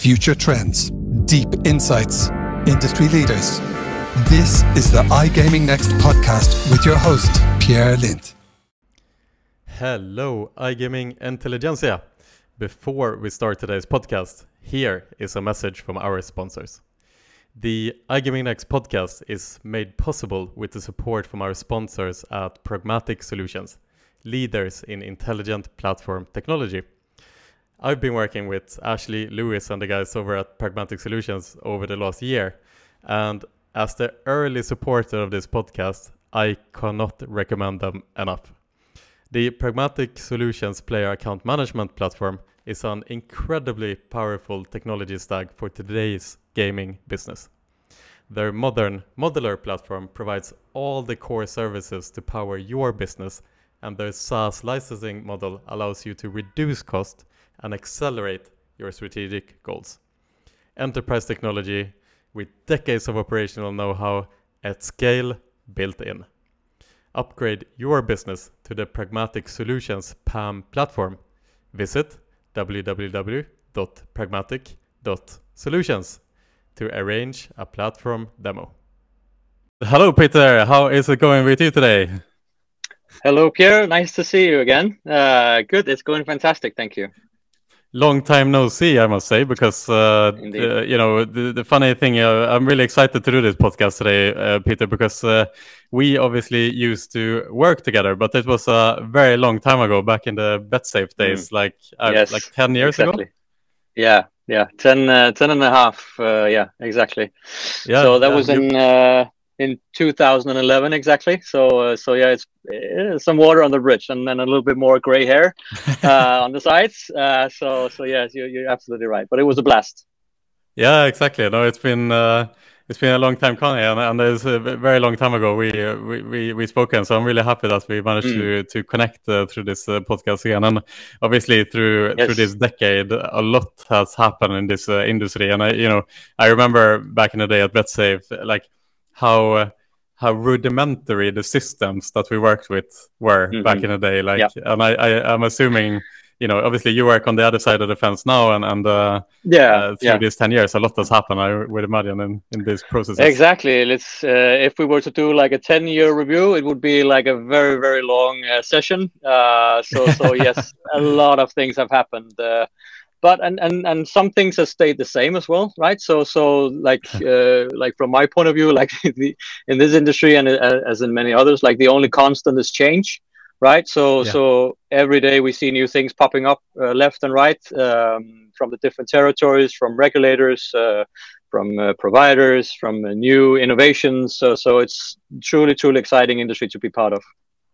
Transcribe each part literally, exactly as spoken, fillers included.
future trends, deep insights, industry leaders. This is the iGaming Next podcast with your host, Pierre Lind. Hello, iGaming Intelligentsia. Before we start today's podcast, here is a message from our sponsors. The iGaming Next podcast is made possible with the support from our sponsors at Pragmatic Solutions, leaders in intelligent platform technology. I've been working with Ashley, Lewis and the guys over at Pragmatic Solutions over the last year, and as the early supporter of this podcast, I cannot recommend them enough. The Pragmatic Solutions player account management platform is an incredibly powerful technology stack for today's gaming business. Their modern modular platform provides all the core services to power your business, and their SaaS licensing model allows you to reduce cost and accelerate your strategic goals. Enterprise technology with decades of operational know-how at scale built in. Upgrade your business to the Pragmatic Solutions P A M platform. Visit w w w dot pragmatic dot solutions to arrange a platform demo. Hello, Peter. How is it going with you today? Hello, Pierre. Nice to see you again. Uh, good. It's going fantastic. Thank you. Long time no see, I must say, because, uh, uh, you know, the, the funny thing, uh, I'm really excited to do this podcast today, uh, Peter, because uh, we obviously used to work together, but it was a very long time ago, back in the BetSafe days, mm. like uh, yes, like ten years exactly. ago. Yeah, yeah, ten, uh, ten and a half, uh, yeah, exactly. Yeah, so that yeah, was in uh, in two thousand eleven, exactly. So, uh, so yeah, it's uh, some water on the bridge, and then a little bit more gray hair uh, on the sides. Uh, so, so yes, you, you're absolutely right. But it was a blast. Yeah, exactly. No, it's been uh, it's been a long time coming, and, and it's a very long time ago we uh, we we we spoken. So I'm really happy that we managed mm. to to connect uh, through this uh, podcast again. And obviously through yes. through this decade, a lot has happened in this uh, industry. And I, you know, I remember back in the day at BetSafe, like how uh, how rudimentary the systems that we worked with were mm-hmm. back in the day. Like, yeah. and I, I I'm assuming, you know, obviously you work on the other side of the fence now, and and uh, yeah, uh, through yeah. these ten years, a lot has happened, I would imagine, in in this process. Exactly. Let's uh, if we were to do like a ten year review, it would be like a very very long uh, session. Uh, so so yes, a lot of things have happened. Uh, But and, and and some things have stayed the same as well, right? So so like uh, like from my point of view, like the, in this industry and uh, as in many others, like the only constant is change, right? So yeah. so every day we see new things popping up uh, left and right um, from the different territories, from regulators, uh, from uh, providers, from uh, new innovations. So so it's truly truly exciting industry to be part of.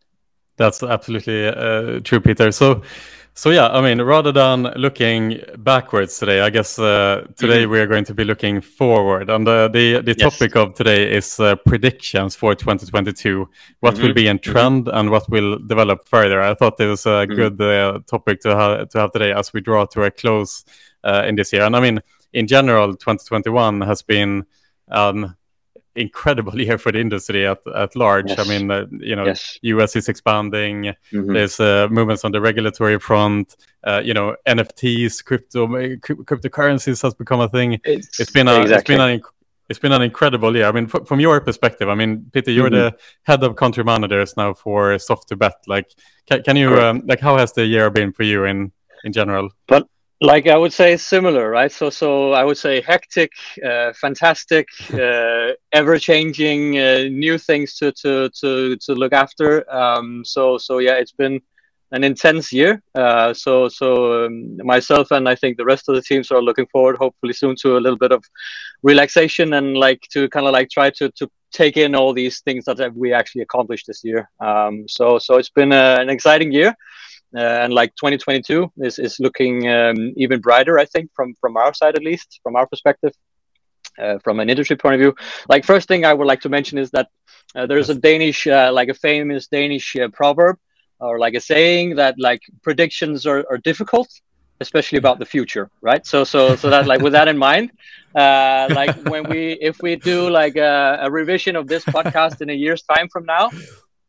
That's absolutely uh, true, Peter. So. So yeah, I mean, rather than looking backwards today, I guess uh, today mm-hmm. we are going to be looking forward. And uh, the the yes. topic of today is uh, predictions for twenty twenty-two. What mm-hmm. will be in trend mm-hmm. and what will develop further. I thought it was a mm-hmm. good uh, topic to have to have today as we draw to a close uh, in this year. And I mean, in general, twenty twenty-one has been um, incredible year for the industry at, at large. Yes. I mean, uh, you know, yes. U S is expanding. Mm-hmm. There's uh, movements on the regulatory front. Uh, you know, N F Ts, crypto, cryptocurrencies has become a thing. It's, it's been a, exactly. it's been an, it's been an incredible year. I mean, f- from your perspective, I mean, Peter, you're mm-hmm. the head of country managers now for Soft to Bet. Like, can, can you, um, like, how has the year been for you in in general? But like I would say similar, right? So, so I would say hectic, uh, fantastic, uh, ever-changing, uh, new things to to to to look after. Um, so, so yeah, it's been an intense year. Uh, so, so um, myself and I think the rest of the teams are looking forward, hopefully soon, to a little bit of relaxation and like to kind of like try to to take in all these things that we actually accomplished this year. Um, so, so it's been a, an exciting year. Uh, and like twenty twenty-two is, is looking um, even brighter, I think, from, from our side, at least, from our perspective, uh, from an industry point of view. Like, first thing I would like to mention is that uh, there's a Danish, uh, like a famous Danish uh, proverb, or like a saying that like predictions are, are difficult, especially about the future, right? So, so, so that like with that in mind, uh, like when we, if we do like a, a revision of this podcast in a year's time from now,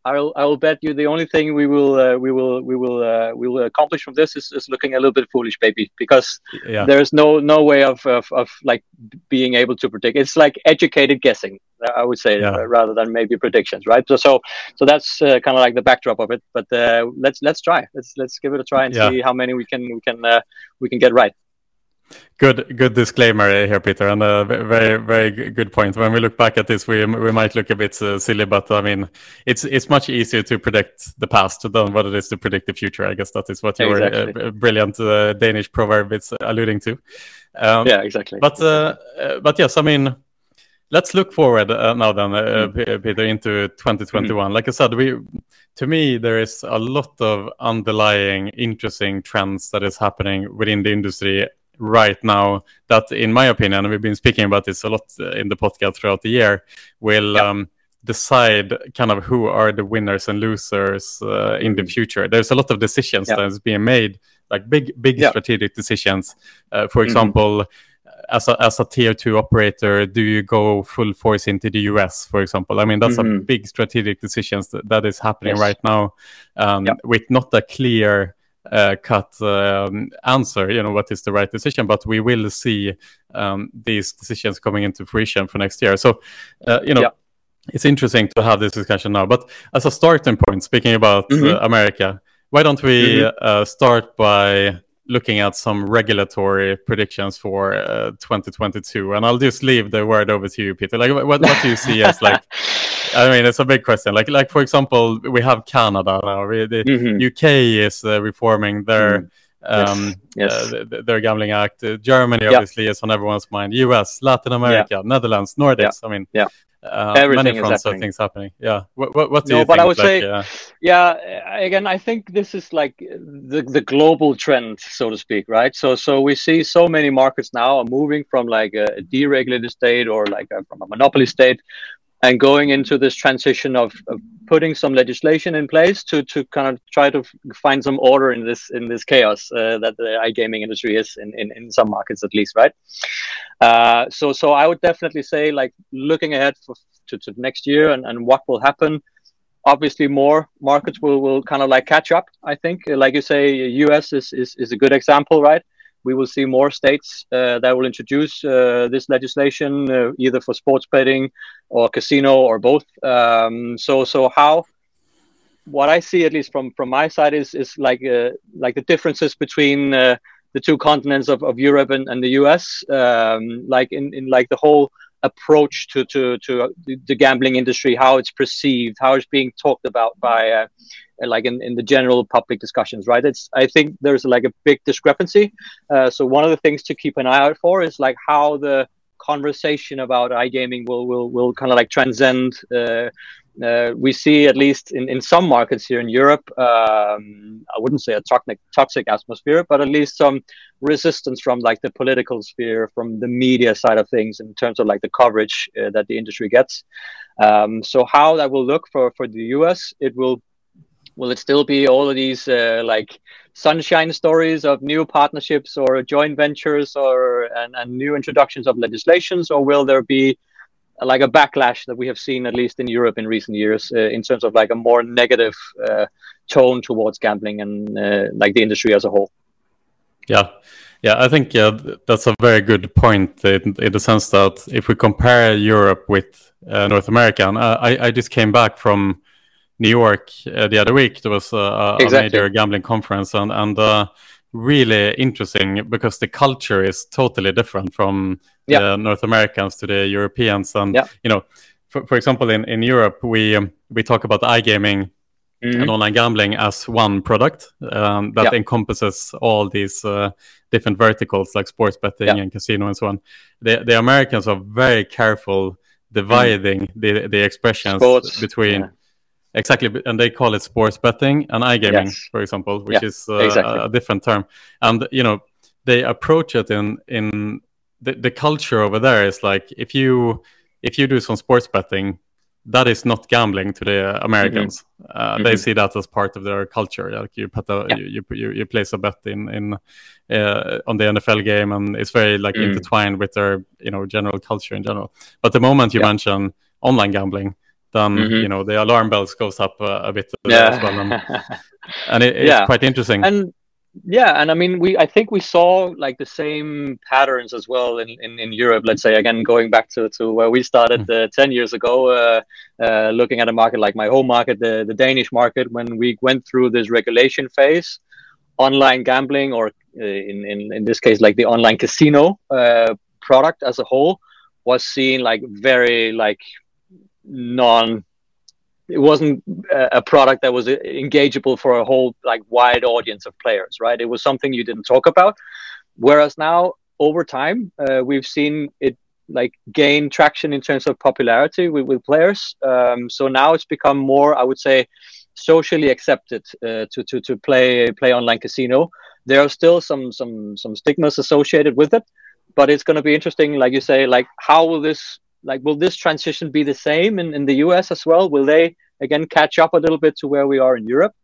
I'll I will bet you the only thing we will uh, we will we will uh, we will accomplish from this is, is looking a little bit foolish, baby, because Yeah. there's no no way of, of of like being able to predict. It's like educated guessing, I would say, Yeah. uh, rather than maybe predictions, right? So so so that's uh, kind of like the backdrop of it. But uh, let's let's try. Let's let's give it a try and Yeah. see how many we can we can uh, we can get right. Good, good disclaimer here, Peter, and a very, very g- good point. When we look back at this, we we might look a bit uh, silly, but I mean, it's it's much easier to predict the past than what it is to predict the future. I guess that is what your Exactly. uh, brilliant uh, Danish proverb is alluding to. Um, Yeah, exactly. But uh, uh, but yes, I mean, let's look forward uh, now then, uh, Mm. P- Peter, into twenty twenty-one. Like I said, we to me there is a lot of underlying interesting trends that is happening within the industry right now that, in my opinion, and we've been speaking about this a lot uh, in the podcast throughout the year, will Yeah. um, decide kind of who are the winners and losers uh, in the future. There's a lot of decisions Yeah. that is being made, like big, big Yeah. strategic decisions. Uh, for Mhm. example, as a as a tier two operator, do you go full force into the U S, for example? I mean, that's a Mhm. big strategic decisions that, that is happening Yes. right now, um, Yeah. with not a clear uh, cut um, answer, you know, what is the right decision, but we will see um, these decisions coming into fruition for next year. So, uh, you know, Yeah. it's interesting to have this discussion now. But as a starting point, speaking about Mhm. uh, America, why don't we Mhm. uh, start by looking at some regulatory predictions for uh, twenty twenty-two? And I'll just leave the word over to you, Peter. Like, what, what do you see as like? I mean, it's a big question. Like, like for example, we have Canada now. We, the Mhm. U K is uh, reforming their Mm. Yes. um, Yes. uh, th- th- their gambling act. Uh, Germany, Yeah. obviously, is on everyone's mind. U S, Latin America, Netherlands, Nordics. I mean, Yeah. uh, Everything many is fronts of happening. things happening. Yeah. What, what, what do No, you but think? I would like, say, uh, yeah, again, I think this is like the the global trend, so to speak, right? So so we see so many markets now are moving from like a deregulated state or like a, from a monopoly state, and going into this transition of, of putting some legislation in place to to kind of try to f- find some order in this in this chaos uh, that the iGaming industry is in, in in some markets at least, right? Uh, so so I would definitely say, like, looking ahead for, to, to next year and, and what will happen. Obviously, more markets will, will kind of like catch up. I think, Uh, like you say, U S is, is, is a good example, right? We will see more states uh, that will introduce uh, this legislation, uh, either for sports betting or casino or both. Um, so so how what I see, at least from from my side, is is like uh, like the differences between uh, the two continents of, of Europe and, and the U S. Um, like in, in like the whole approach to to to the gambling industry, how it's perceived, how it's being talked about by uh, like in, in the general public discussions, right? It's I think there's like a big discrepancy. Uh, so one of the things to keep an eye out for is like how the conversation about iGaming will will will kind of like transcend. Uh, uh, we see, at least in, in some markets here in Europe, um, I wouldn't say a toxic toxic atmosphere, but at least some resistance from like the political sphere, from the media side of things, in terms of like the coverage uh, that the industry gets. Um, so how that will look for for the U S, it will will it still be all of these uh, like sunshine stories of new partnerships or joint ventures or and, and new introductions of legislations, or will there be like a backlash that we have seen, at least in Europe in recent years, uh, in terms of like a more negative uh, tone towards gambling and uh, like the industry as a whole? Yeah, yeah, I think yeah, th- that's a very good point in, in the sense that if we compare Europe with uh, North America, and I, I just came back from New York uh, the other week. There was a, a, Exactly. a major gambling conference, and and uh, really interesting because the culture is totally different from Yeah. the North Americans to the Europeans. And Yeah. you know, for, for example, in, in Europe, we um, we talk about iGaming Mhm. and online gambling as one product um, that Yeah. encompasses all these uh, different verticals like sports betting Yeah. and casino and so on. The the Americans are very careful dividing the the expressions Sports, between. yeah. Exactly, b- and they call it sports betting and iGaming, Yes. for example, which Yeah, is uh, exactly. a different term. And you know, they approach it in in the, the culture over there is like if you if you do some sports betting, that is not gambling to the Americans. Uh, They Mhm. see that as part of their culture. Like you put a Yeah. you, you you you place a bet in in uh, on the N F L game, and it's very like Mm. intertwined with their you know general culture in general. But the moment you Yeah. mention online gambling, then Mhm. you know the alarm bells goes up uh, a bit there Yeah. as well, and, and it, it's Yeah. quite interesting. And yeah, and I mean, we I think we saw like the same patterns as well in, in, in Europe. Let's say again, going back to, to where we started uh, ten years ago, uh, uh, looking at a market like my home market, the, the Danish market, when we went through this regulation phase, online gambling, or uh, in, in in this case, like the online casino uh, product as a whole, was seen like very like non. It wasn't a product that was engageable for a whole like wide audience of players, right? It was something you didn't talk about. Whereas now, over time, uh, we've seen it like gain traction in terms of popularity with, with players. Um, so now it's become more, I would say, socially accepted uh, to to to play play online casino. There are still some some some stigmas associated with it, but it's going to be interesting, like you say, like how will this like will this transition be the same in, in the U S as well? Will they again catch up a little bit to where we are in Europe?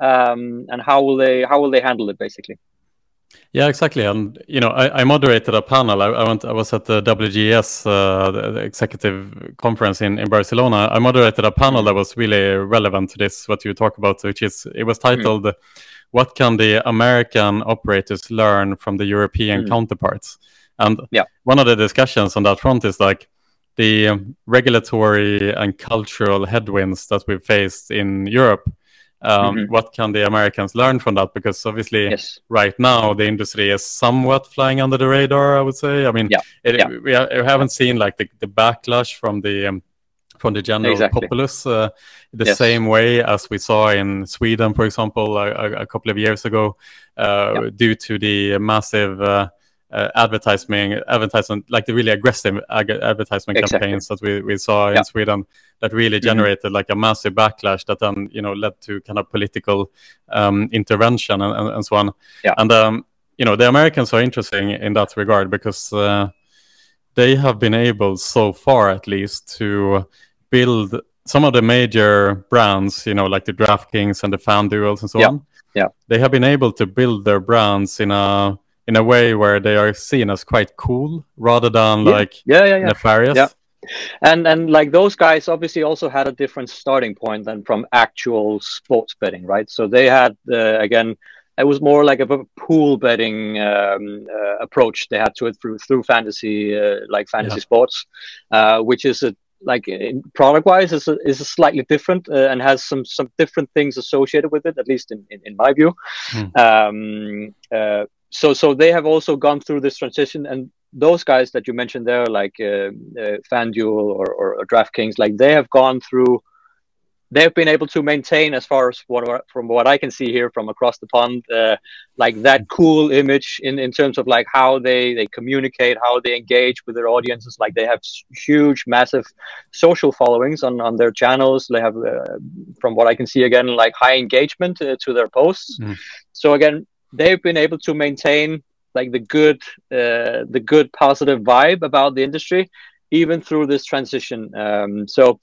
Um, and how will they how will they handle it basically? Yeah, exactly. And you know, I, I moderated a panel. I, I went. I was at the W G S, uh, the, the executive conference in, in Barcelona. I moderated a panel mm. that was really relevant to this. What you talk about, which is it was titled mm. "What can the American operators learn from the European mm. counterparts?" And yeah. one of the discussions on that front is like the um, regulatory and cultural headwinds that we've faced in Europe. Um, mm-hmm. What can the Americans learn from that? Because obviously, yes. right now the industry is somewhat flying under the radar, I would say. I mean, yeah. It, yeah. we, ha- we haven't yeah. seen like the, the backlash from the um, from the general exactly. populace uh, the yes. same way as we saw in Sweden, for example, a, a, a couple of years ago, uh, yeah. due to the massive uh, uh, advertising, advertisement, like the really aggressive ag- advertisement exactly. campaigns that we, we saw in yeah. Sweden. That really generated mm-hmm. like a massive backlash that then, you know, led to kind of political um, intervention and, and, and so on. Yeah. And, um, you know, the Americans are interesting in that regard because uh, they have been able so far, at least, to build some of the major brands, you know, like the DraftKings and the FanDuels and so yeah. on. Yeah. They have been able to build their brands in a in a way where they are seen as quite cool rather than yeah. like yeah, yeah, yeah. nefarious. Yeah. And and like those guys obviously also had a different starting point than from actual sports betting, right? So they had uh, again, it was more like a, a pool betting um, uh, approach they had to it through through fantasy, uh, like fantasy yeah. sports, uh, which is a like product wise is a, is a slightly different uh, and has some some different things associated with it, at least in in, in my view. Mm. Um, uh, so so they have also gone through this transition, and those guys that you mentioned there, like uh, uh, FanDuel or, or, or DraftKings, like they have gone through, they've been able to maintain, as far as what, from what I can see here from across the pond, uh, like that cool image in, in terms of like how they, they communicate, how they engage with their audiences. Like they have huge, massive social followings on, on their channels. They have, uh, from what I can see again, like high engagement uh, to their posts. Mm. So again, they've been able to maintain like the good, uh, the good positive vibe about the industry, even through this transition. Um, so,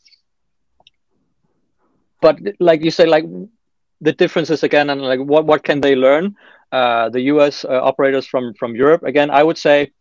but like you say, like the differences again, and like what what can they learn? Uh, the U S uh, operators from from Europe, again, I would say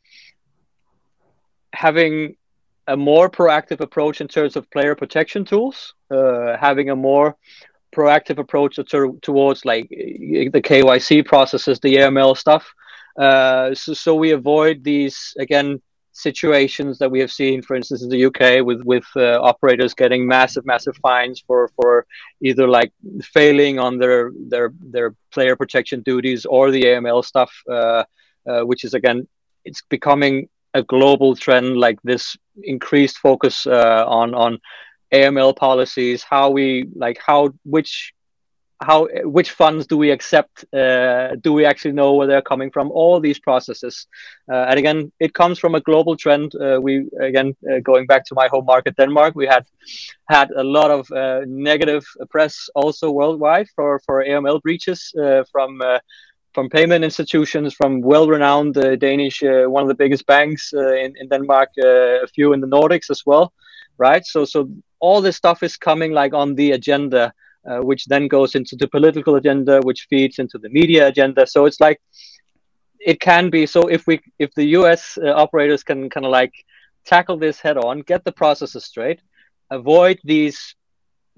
having a more proactive approach in terms of player protection tools, uh, having a more proactive approach to, towards like the K Y C processes, the A M L stuff. Uh, so, so we avoid these, again, situations that we have seen, for instance, in the U K with, with uh, operators getting massive, massive fines for, for either like failing on their, their, their player protection duties or the A M L stuff, uh, uh, which is, again, it's becoming a global trend, like this increased focus uh, on, on A M L policies, how we, like how, which, how which funds do we accept, uh, do we actually know where they're coming from, all these processes, uh, and again it comes from a global trend. Uh, we again uh, going back to my home market, Denmark, we had had a lot of uh, negative press also worldwide for for A M L breaches uh, from uh, from payment institutions, from well-renowned uh, Danish, uh, one of the biggest banks uh, in, in Denmark, uh, a few in the Nordics as well, right? So so all this stuff is coming like on the agenda, Uh, which then goes into the political agenda, which feeds into the media agenda. So it's like, it can be, so if we, if the U S uh, operators can kind of like tackle this head on, get the processes straight, avoid these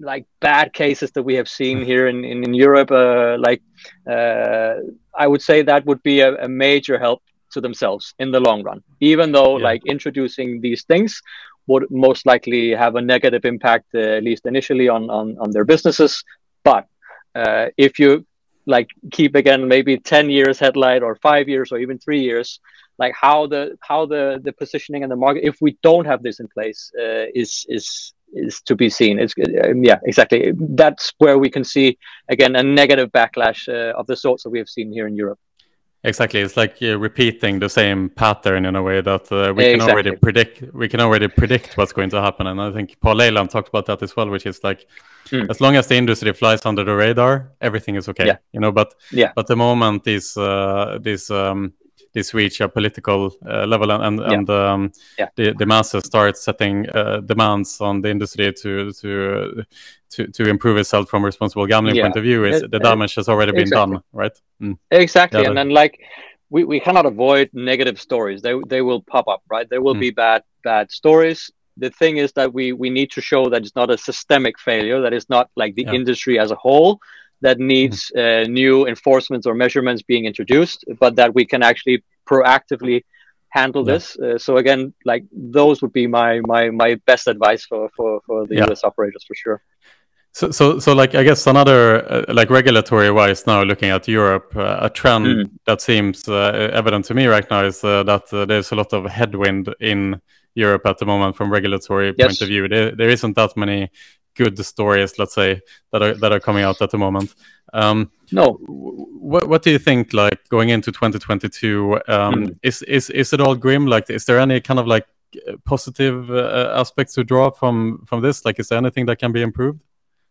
like bad cases that we have seen here in in, in Europe, uh, like uh, I would say that would be a, a major help to themselves in the long run, even though Yeah. like introducing these things would most likely have a negative impact, uh, at least initially, on, on on their businesses. But uh, if you like keep again maybe ten years headlight, or five years, or even three years, like how the how the the positioning in the market, if we don't have this in place, uh, is is is to be seen. It's uh, yeah, exactly. That's where we can see again a negative backlash uh, of the sorts that we have seen here in Europe. Exactly, it's like uh, repeating the same pattern in a way that uh, we can Exactly. already predict. We can already predict what's going to happen, and I think Paul Leyland talked about that as well, which is like, Mm. as long as the industry flies under the radar, everything is okay. Yeah. You know, but Yeah. but the moment these uh, these um, this reach a political uh, level, and and, Yeah. and um, Yeah. the the masses start setting uh, demands on the industry to to to to improve itself from a responsible gambling Yeah. point of view, is It- the damage has already been exactly. done, right? Mm. Exactly, Yeah, and that- then like we, we cannot avoid negative stories. They they will pop up, right? There will Mm. be bad bad stories. The thing is that we we need to show that it's not a systemic failure. That it's not like the Yeah. industry as a whole that needs uh, new enforcements or measurements being introduced, but that we can actually proactively handle Yeah. this. Uh, so again, like those would be my my my best advice for for for the Yeah. U S operators for sure. So, so, so, like, I guess another, uh, like, regulatory-wise, now looking at Europe, uh, a trend Mm. that seems uh, evident to me right now is uh, that uh, there's a lot of headwind in Europe at the moment from regulatory Yes. point of view. There, there isn't that many good stories, let's say, that are that are coming out at the moment. Um, No, what what do you think, like, going into twenty twenty-two? Um, Mm. Is is is it all grim? Like, is there any kind of like uh, positive uh, aspects to draw from from this? Like, is there anything that can be improved?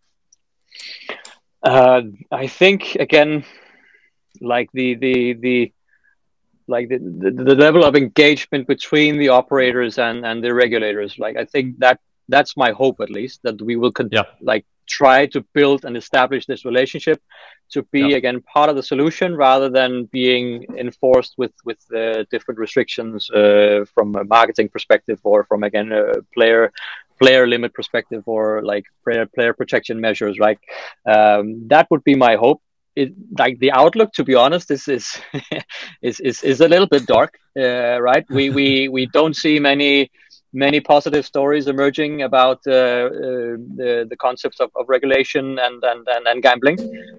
Uh, I think again, like the the the like the, the the level of engagement between the operators and and the regulators. Like I think that that's my hope, at least, that we will con- Yeah. like try to build and establish this relationship to be Yeah. again part of the solution rather than being enforced with with uh, different restrictions uh, from a marketing perspective, or from again a player player limit perspective, or like player player protection measures, right? Um, that would be my hope. It, like the outlook, to be honest, is is is, is is a little bit dark, uh, right? We we we don't see many many positive stories emerging about uh, uh, the the concepts of, of regulation and and and, and gambling.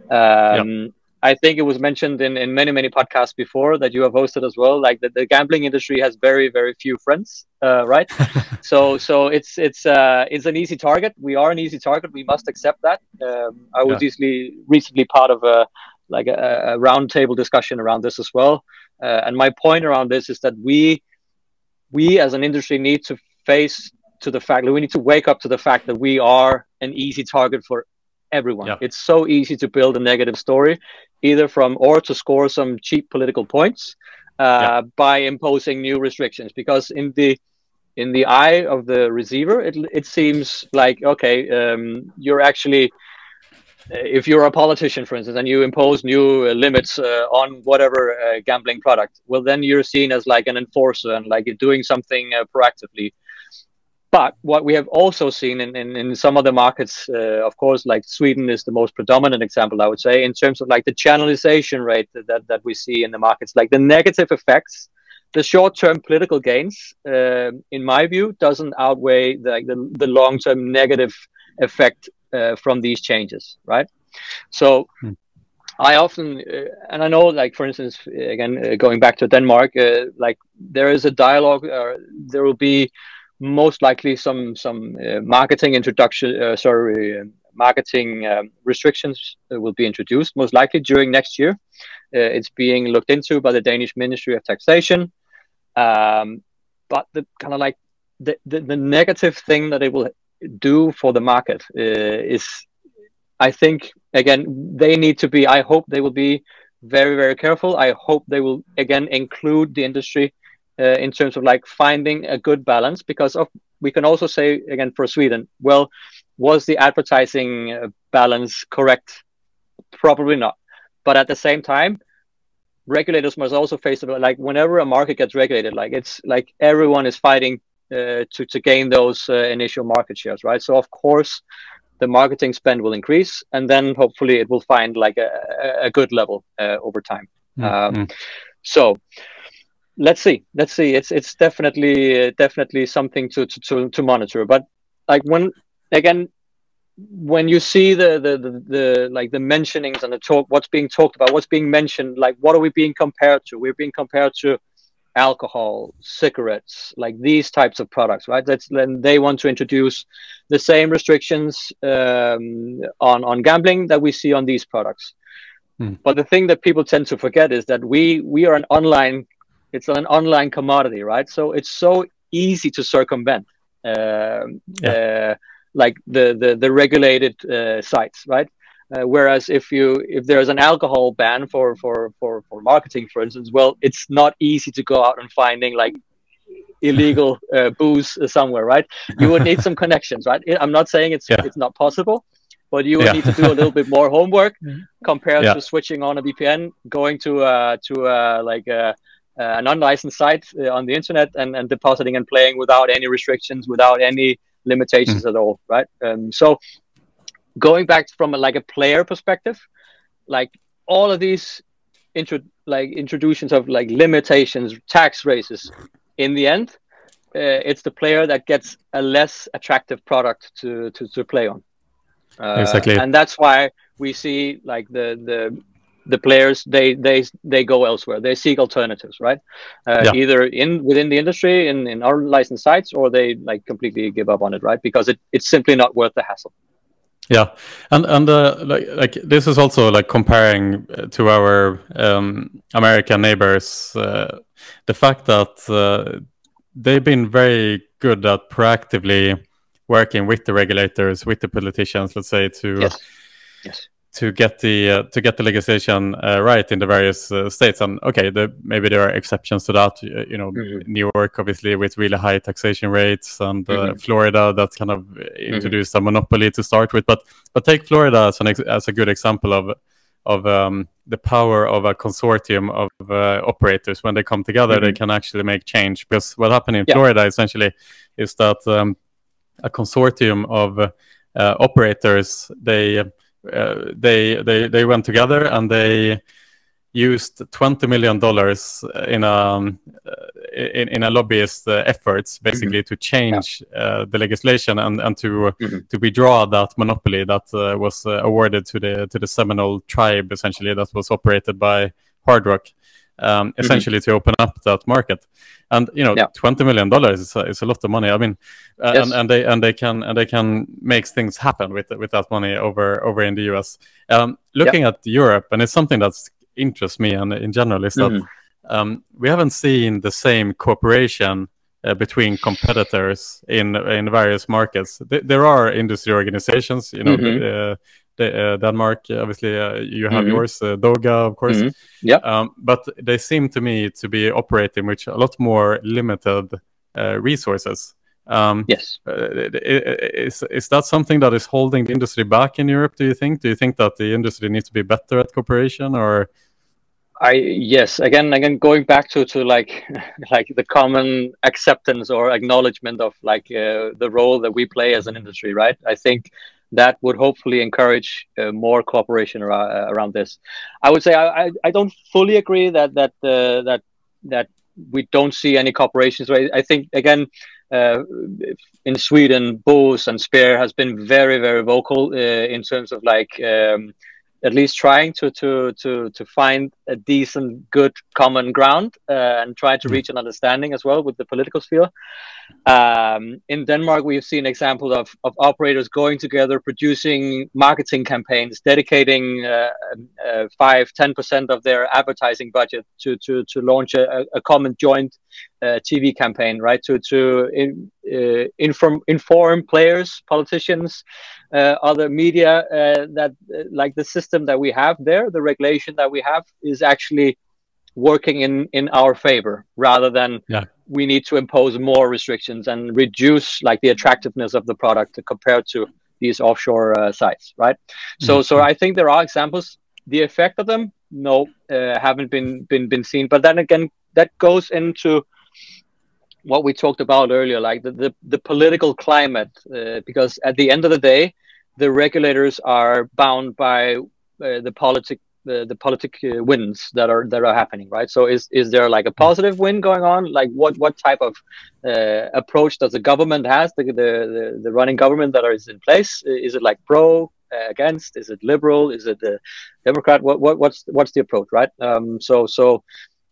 Um, I think it was mentioned in, in many, many podcasts before that you have hosted as well, like that the gambling industry has very, very few friends, uh, right? so so it's it's uh, it's an easy target. We are an easy target. We must accept that. Um, I was Yeah. easily recently part of a like a, a roundtable discussion around this as well. Uh, and my point around this is that we we as an industry need to face to the fact that we need to wake up to the fact that we are an easy target for everyone. Yeah. It's so easy to build a negative story, either from or to score some cheap political points uh, Yeah. by imposing new restrictions. Because in the in the eye of the receiver, it it seems like okay, um, you're actually if you're a politician, for instance, and you impose new uh, limits uh, on whatever uh, gambling product, well, then you're seen as like an enforcer and like you're doing something uh, proactively. But what we have also seen in, in, in some of the markets, uh, of course, like Sweden is the most predominant example, I would say, in terms of like the channelization rate that, that, that we see in the markets, like the negative effects, the short-term political gains, uh, in my view, doesn't outweigh the, the, the long-term negative effect uh, from these changes, right? So Hmm. I often, uh, and I know, like, for instance, again, uh, going back to Denmark, uh, like there is a dialogue, uh, there will be most likely some some uh, marketing introduction, uh, sorry, uh, marketing um, restrictions uh, will be introduced most likely during next year. Uh, it's being looked into by the Danish Ministry of Taxation. Um, but the kind of like the, the, the negative thing that it will do for the market uh, is, I think, again, they need to be, I hope they will be very, very careful. I hope they will, again, include the industry Uh, in terms of like finding a good balance, because of we can also say again for Sweden, well, was the advertising uh, balance correct? Probably not. But at the same time, regulators must also face it. Like whenever a market gets regulated, like it's like everyone is fighting uh, to to gain those uh, initial market shares, right? So of course, the marketing spend will increase, and then hopefully it will find like a, a good level uh, over time. Mm-hmm. Um, so let's see, let's see. It's it's definitely uh, definitely something to, to to to monitor. But like when again, when you see the, the the the like the mentionings and the talk, what's being talked about, what's being mentioned, like what are we being compared to? We're being compared to alcohol, cigarettes, like these types of products, right? That's then they want to introduce the same restrictions um, on on gambling that we see on these products. Hmm. But the thing that people tend to forget is that we we are an online, it's an online commodity, right? So it's so easy to circumvent, uh, yeah. uh, like the the the regulated uh, sites, right? Uh, whereas if you if there's an alcohol ban for, for for for marketing, for instance, well, it's not easy to go out and finding like illegal uh, booze somewhere, right? You would need some connections, right? I'm not saying it's yeah. it's not possible, but you would yeah. need to do a little bit more homework compared yeah. to switching on a V P N, going to uh to uh like a, an unlicensed site uh, on the internet and, and depositing and playing without any restrictions, without any limitations mm. at all, right? Um, so. Going back from a, like a player perspective, like all of these intro like introductions of like limitations, tax raises, in the end, uh, it's the player that gets a less attractive product to to, to play on. Uh, exactly, and that's why we see like the the the players they they they go elsewhere. They seek alternatives, right? Uh, yeah. Either in within the industry, in in our licensed sites, or they like completely give up on it, right? Because it it's simply not worth the hassle. Yeah, and and uh, like like this is also like comparing to our um, American neighbors. Uh, the fact that uh, they've been very good at proactively working with the regulators, with the politicians, let's say, to yes. Yes. to get the uh, to get the legislation uh, right in the various uh, states. And okay, the, maybe there are exceptions to that. Uh, you know, mm-hmm. New York, obviously, with really high taxation rates, and uh, mm-hmm. Florida, that's kind of introduced mm-hmm. a monopoly to start with. But but take Florida as an ex- as a good example of of um, the power of a consortium of uh, operators. When they come together, mm-hmm. they can actually make change. Because what happened in yeah. Florida essentially is that um, a consortium of uh, operators they Uh, they they they went together and they used twenty million dollars in a um, in, in a lobbyist uh, efforts basically mm-hmm. to change yeah. uh, the legislation and and to mm-hmm. to withdraw that monopoly that uh, was uh, awarded to the to the Seminole tribe, essentially, that was operated by Hard Rock, um, essentially mm-hmm. to open up that market. And you know, yeah. twenty million dollars is a, is a lot of money. I mean, uh, yes. and, and they and they can and they can make things happen with with that money over over in the U S. Um, looking yeah. at Europe, and it's something that interests me, and in general, is mm-hmm. that um, we haven't seen the same cooperation uh, between competitors in in various markets. Th- there are industry organizations, you know. Mm-hmm. Uh, The, uh, Denmark, obviously, uh, you have mm-hmm. yours, uh, DOGA, of course. Mm-hmm. Yeah. Um, but they seem to me to be operating with a lot more limited uh, resources. Um, yes. Uh, is is that something that is holding the industry back in Europe? Do you think? Do you think that the industry needs to be better at cooperation, or? I yes. Again, again, going back to to like like the common acceptance or acknowledgement of like uh, the role that we play as an industry, right? I think that would hopefully encourage uh, more cooperation around, uh, around this. I would say I, I, I don't fully agree that that uh, that that we don't see any cooperations. Right? I think again uh, in Sweden, Bose and Spear has been very very vocal uh, in terms of like um, at least trying to to to to find a decent, good common ground uh, and try to reach an understanding as well with the political sphere. Um, in Denmark, we've seen examples of, of operators going together, producing marketing campaigns, dedicating uh, uh, five, ten percent of their advertising budget to to to launch a, a common joint uh, T V campaign, right? To to in, uh, inform inform players, politicians, uh, other media uh, that uh, like the system that we have there, the regulation that we have is actually working in in our favor, rather than yeah. we need to impose more restrictions and reduce like the attractiveness of the product to compare to these offshore uh, sites, right? So, mm-hmm. so I think there are examples. The effect of them, no, uh, haven't been been been seen. But then again, that goes into what we talked about earlier, like the the, the political climate, uh, because at the end of the day, the regulators are bound by uh, the politic the, the politic uh, wins that are that are happening, right? So is is there like a positive win going on? Like what what type of uh, approach does the government has, the, the the the running government that is in place? Is it like pro, uh, against? Is it liberal? Is it the Democrat? What what what's what's the approach, right? Um, so so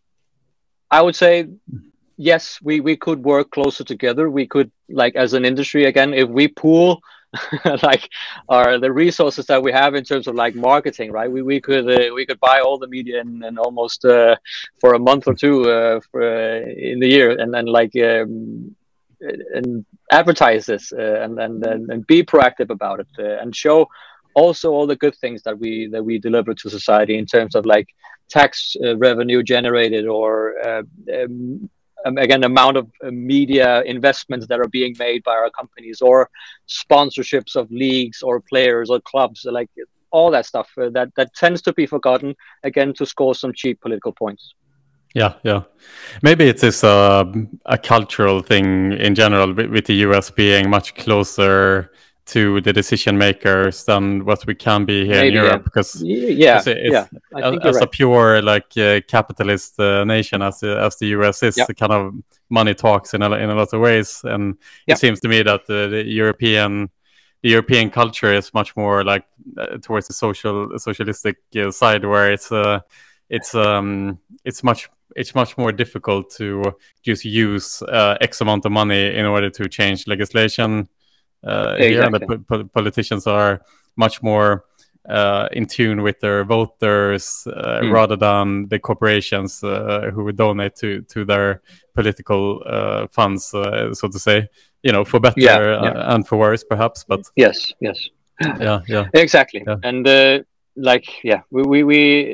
I would say yes, we we could work closer together. We could, like, as an industry, again, if we pool like our the resources that we have in terms of like marketing, right? We we could uh, we could buy all the media and, and almost uh, for a month or two uh, for, uh, in the year, and then like um, and advertise this uh, and, and and be proactive about it uh, and show also all the good things that we that we deliver to society in terms of like tax uh, revenue generated, or uh, um, Um, again, amount of uh, media investments that are being made by our companies, or sponsorships of leagues or players or clubs, like all that stuff uh, that that tends to be forgotten, again, to score some cheap political points. Yeah, yeah. Maybe it is a, a cultural thing in general, with the U S being much closer to the decision makers than what we can be here Maybe, in Europe, yeah. because yeah, it's, it's, yeah. I think as right. a pure like uh, capitalist uh, nation as as the U S is, yeah. kind of money talks in a in a lot of ways, and yeah. it seems to me that uh, the European the European culture is much more like uh, towards the social socialistic uh, side, where it's uh, it's um it's much it's much more difficult to just use uh, X amount of money in order to change legislation. Uh, exactly. Here, and the po politicians are much more uh, in tune with their voters uh, mm. rather than the corporations uh, who would donate to to their political uh, funds, uh, so to say. You know, for better yeah, yeah. Uh, and for worse, perhaps. But yes, yes, yeah, yeah, exactly. Yeah. And uh, like, yeah, we, we we.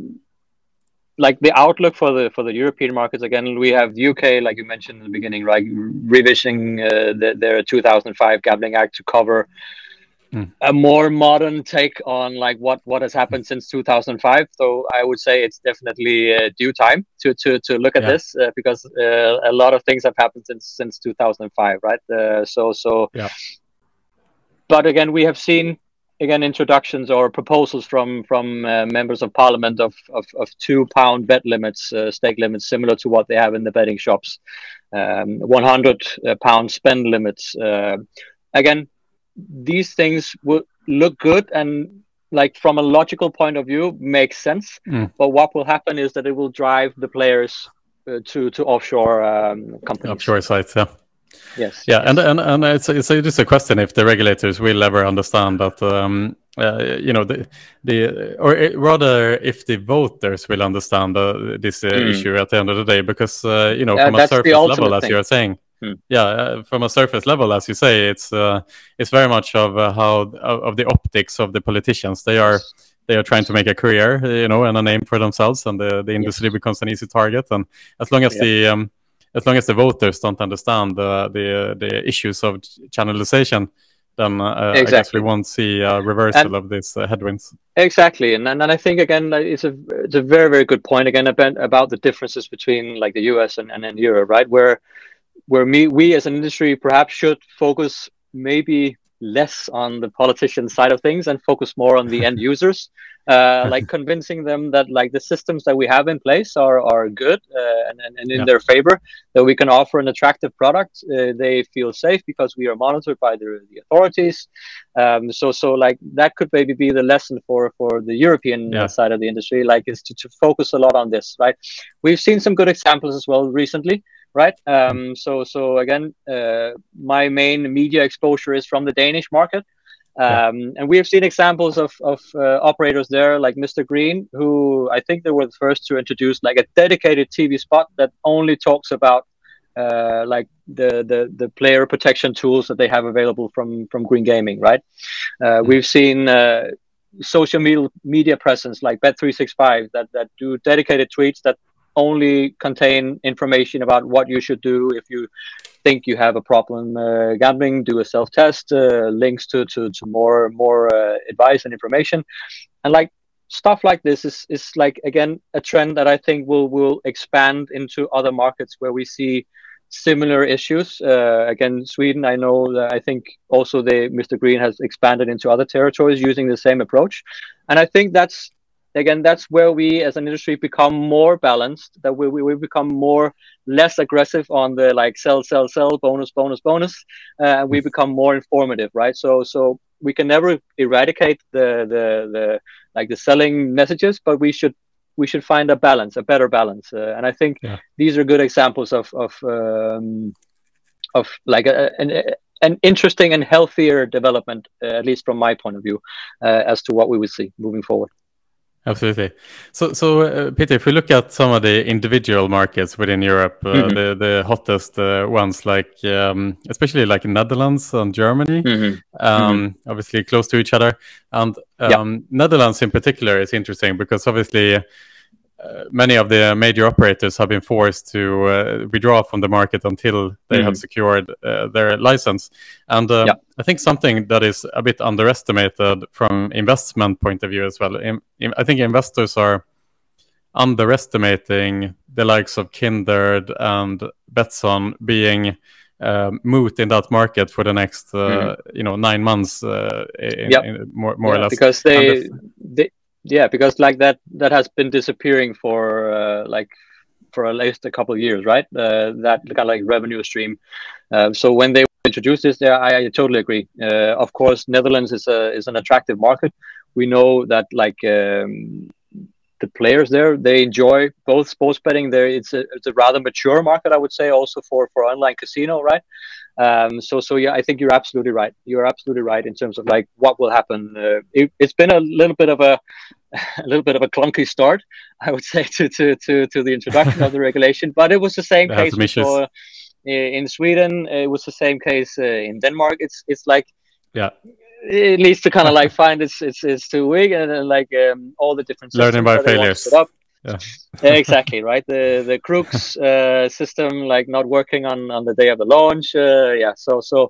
like the outlook for the for the European markets, again, we have the U K, like you mentioned in the beginning, right, revisioning uh, the, their two thousand five Gambling Act to cover mm. a more modern take on like what what has happened mm. since two thousand five. So I would say it's definitely uh, due time to to to look at yeah. this uh, because uh, a lot of things have happened since since two thousand five, right? Uh, so so yeah. But again, we have seen again introductions or proposals from from uh, members of parliament of of, of two pound bet limits, uh, stake limits, similar to what they have in the betting shops, um, one hundred pound spend limits. Uh, again, these things will look good and, like, from a logical point of view, makes sense. Mm. But what will happen is that it will drive the players uh, to to offshore um, companies, offshore sites. Yeah. Yes. Yeah, yes. and and and it's it's just a question if the regulators will ever understand that, um, uh, you know, the the or rather if the voters will understand uh, this uh, mm. issue at the end of the day, because uh, you know, yeah, from a surface level, as thing. you are saying, mm. yeah, uh, from a surface level, as you say, it's uh, it's very much of uh, how of, of the optics of the politicians. They are. Yes. They are trying to make a career, you know, and a name for themselves, and the the industry yes. becomes an easy target. And as long as yeah. the um, As long as the voters don't understand the the, the issues of channelization, then uh, exactly. I guess we won't see a reversal and of these uh, headwinds. Exactly, and, and and I think again it's a it's a very very good point again about about the differences between like the U S and and, and Europe, right? Where where me we as an industry perhaps should focus maybe less on the politician side of things and focus more on the end users. Uh, like convincing them that like the systems that we have in place are are good uh, and, and, and in yeah. their favor, that we can offer an attractive product. Uh, they feel safe because we are monitored by the, the authorities. Um, so so like that could maybe be the lesson for for the European yeah. side of the industry, like is to, to focus a lot on this, right? We've seen some good examples as well recently, right? Um, mm. So so again, uh, my main media exposure is from the Danish market. Um, yeah. And we have seen examples of, of uh, operators there, like Mister Green, who I think they were the first to introduce like a dedicated T V spot that only talks about uh, like the, the the player protection tools that they have available from from Green Gaming, right? Uh, mm-hmm. We've seen uh, social media media presence like Bet three sixty-five that that do dedicated tweets that only contain information about what you should do if you think you have a problem uh, gambling. Do a self-test, uh, links to, to to more more uh, advice and information, and like stuff like this is is like again a trend that I think will will expand into other markets where we see similar issues. Uh, again, Sweden, I know that I think also they, Mister Green has expanded into other territories using the same approach. And I think that's, again, that's where we as an industry become more balanced, that we, we, we become more, less aggressive on the like sell, sell, sell, bonus, bonus, bonus. Uh, we become more informative, right? So, so we can never eradicate the, the, the, like the selling messages, but we should, we should find a balance, a better balance. Uh, and I think yeah. these are good examples of, of, um, of like a, an, an interesting and healthier development, uh, at least from my point of view, uh, as to what we will see moving forward. Absolutely. So, so uh, Peter, if we look at some of the individual markets within Europe, uh, mm-hmm. the the hottest uh, ones, like um, especially like Netherlands and Germany, mm-hmm. Um, mm-hmm. obviously close to each other, and um, yeah. Netherlands in particular is interesting because obviously uh, many of the major operators have been forced to uh, withdraw from the market until they mm-hmm. have secured uh, their license, and uh, yeah. I think something that is a bit underestimated from investment point of view as well. In, in, I think investors are underestimating the likes of Kindred and Betsson being uh, moot in that market for the next, uh, mm-hmm. you know, nine months, uh, in, yep. in, more, more yeah, or less. Because they, they, yeah, because like that, that has been disappearing for uh, like for at least a couple of years, right? Uh, that kind of like revenue stream. Uh, so when they introduce this there, I, I totally agree. Uh, of course, Netherlands is a is an attractive market. We know that like um, the players there, they enjoy both sports betting. There, it's a it's a rather mature market, I would say, also for for online casino, right? Um, so so yeah, I think you're absolutely right. You're absolutely right in terms of like what will happen. Uh, it, it's been a little bit of a a little bit of a clunky start, I would say, to to to to the introduction of the regulation, but it was the same case for. In Sweden, it was the same case uh, in Denmark. It's it's like yeah, it leads to kind of like find it's it's it's too weak and uh, like um, all the different learning by failures. Up. Yeah. Yeah, exactly right. The the Crooks uh, system like not working on on the day of the launch. Uh, yeah, so so.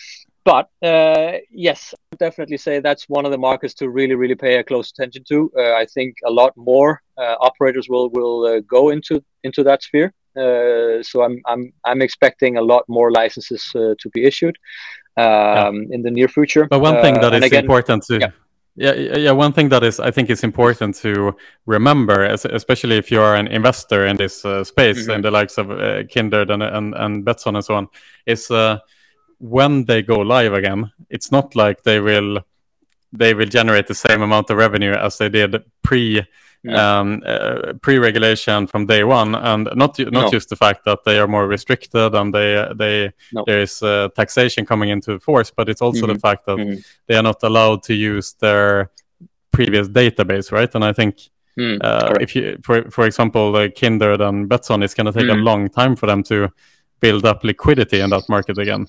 But uh, yes, I would definitely say that's one of the markets to really really pay a close attention to. Uh, I think a lot more uh, operators will will uh, go into into that sphere. Uh, so I'm I'm I'm expecting a lot more licenses uh, to be issued um, yeah. in the near future. But one thing that uh, is again, important to yeah. yeah yeah one thing that is I think is important to remember, especially if you are an investor in this uh, space mm-hmm. and the likes of uh, Kindred and and and Betsson and so on, is uh, when they go live again, it's not like they will they will generate the same amount of revenue as they did pre. Yeah. Um, uh, pre-regulation from day one, and not not no. just the fact that they are more restricted and they they no. there is uh, taxation coming into force, but it's also mm-hmm. the fact that mm-hmm. they are not allowed to use their previous database, right? And I think mm, uh, if you, for for example, uh, Kindred and Betsson, it's going to take mm. a long time for them to build up liquidity in that market again.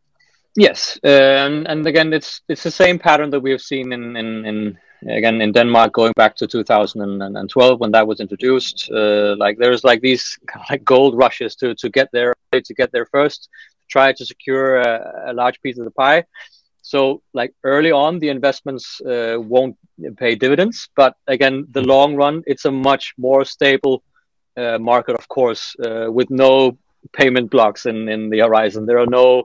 Yes, uh, and and again, it's it's the same pattern that we have seen in in. in again in Denmark going back to two thousand twelve when that was introduced. Uh, like there's like these kind of like gold rushes to to get there to get there first, try to secure a, a large piece of the pie. So like early on the investments uh, won't pay dividends, but again the long run it's a much more stable uh, market, of course, uh, with no payment blocks in in the horizon. There are no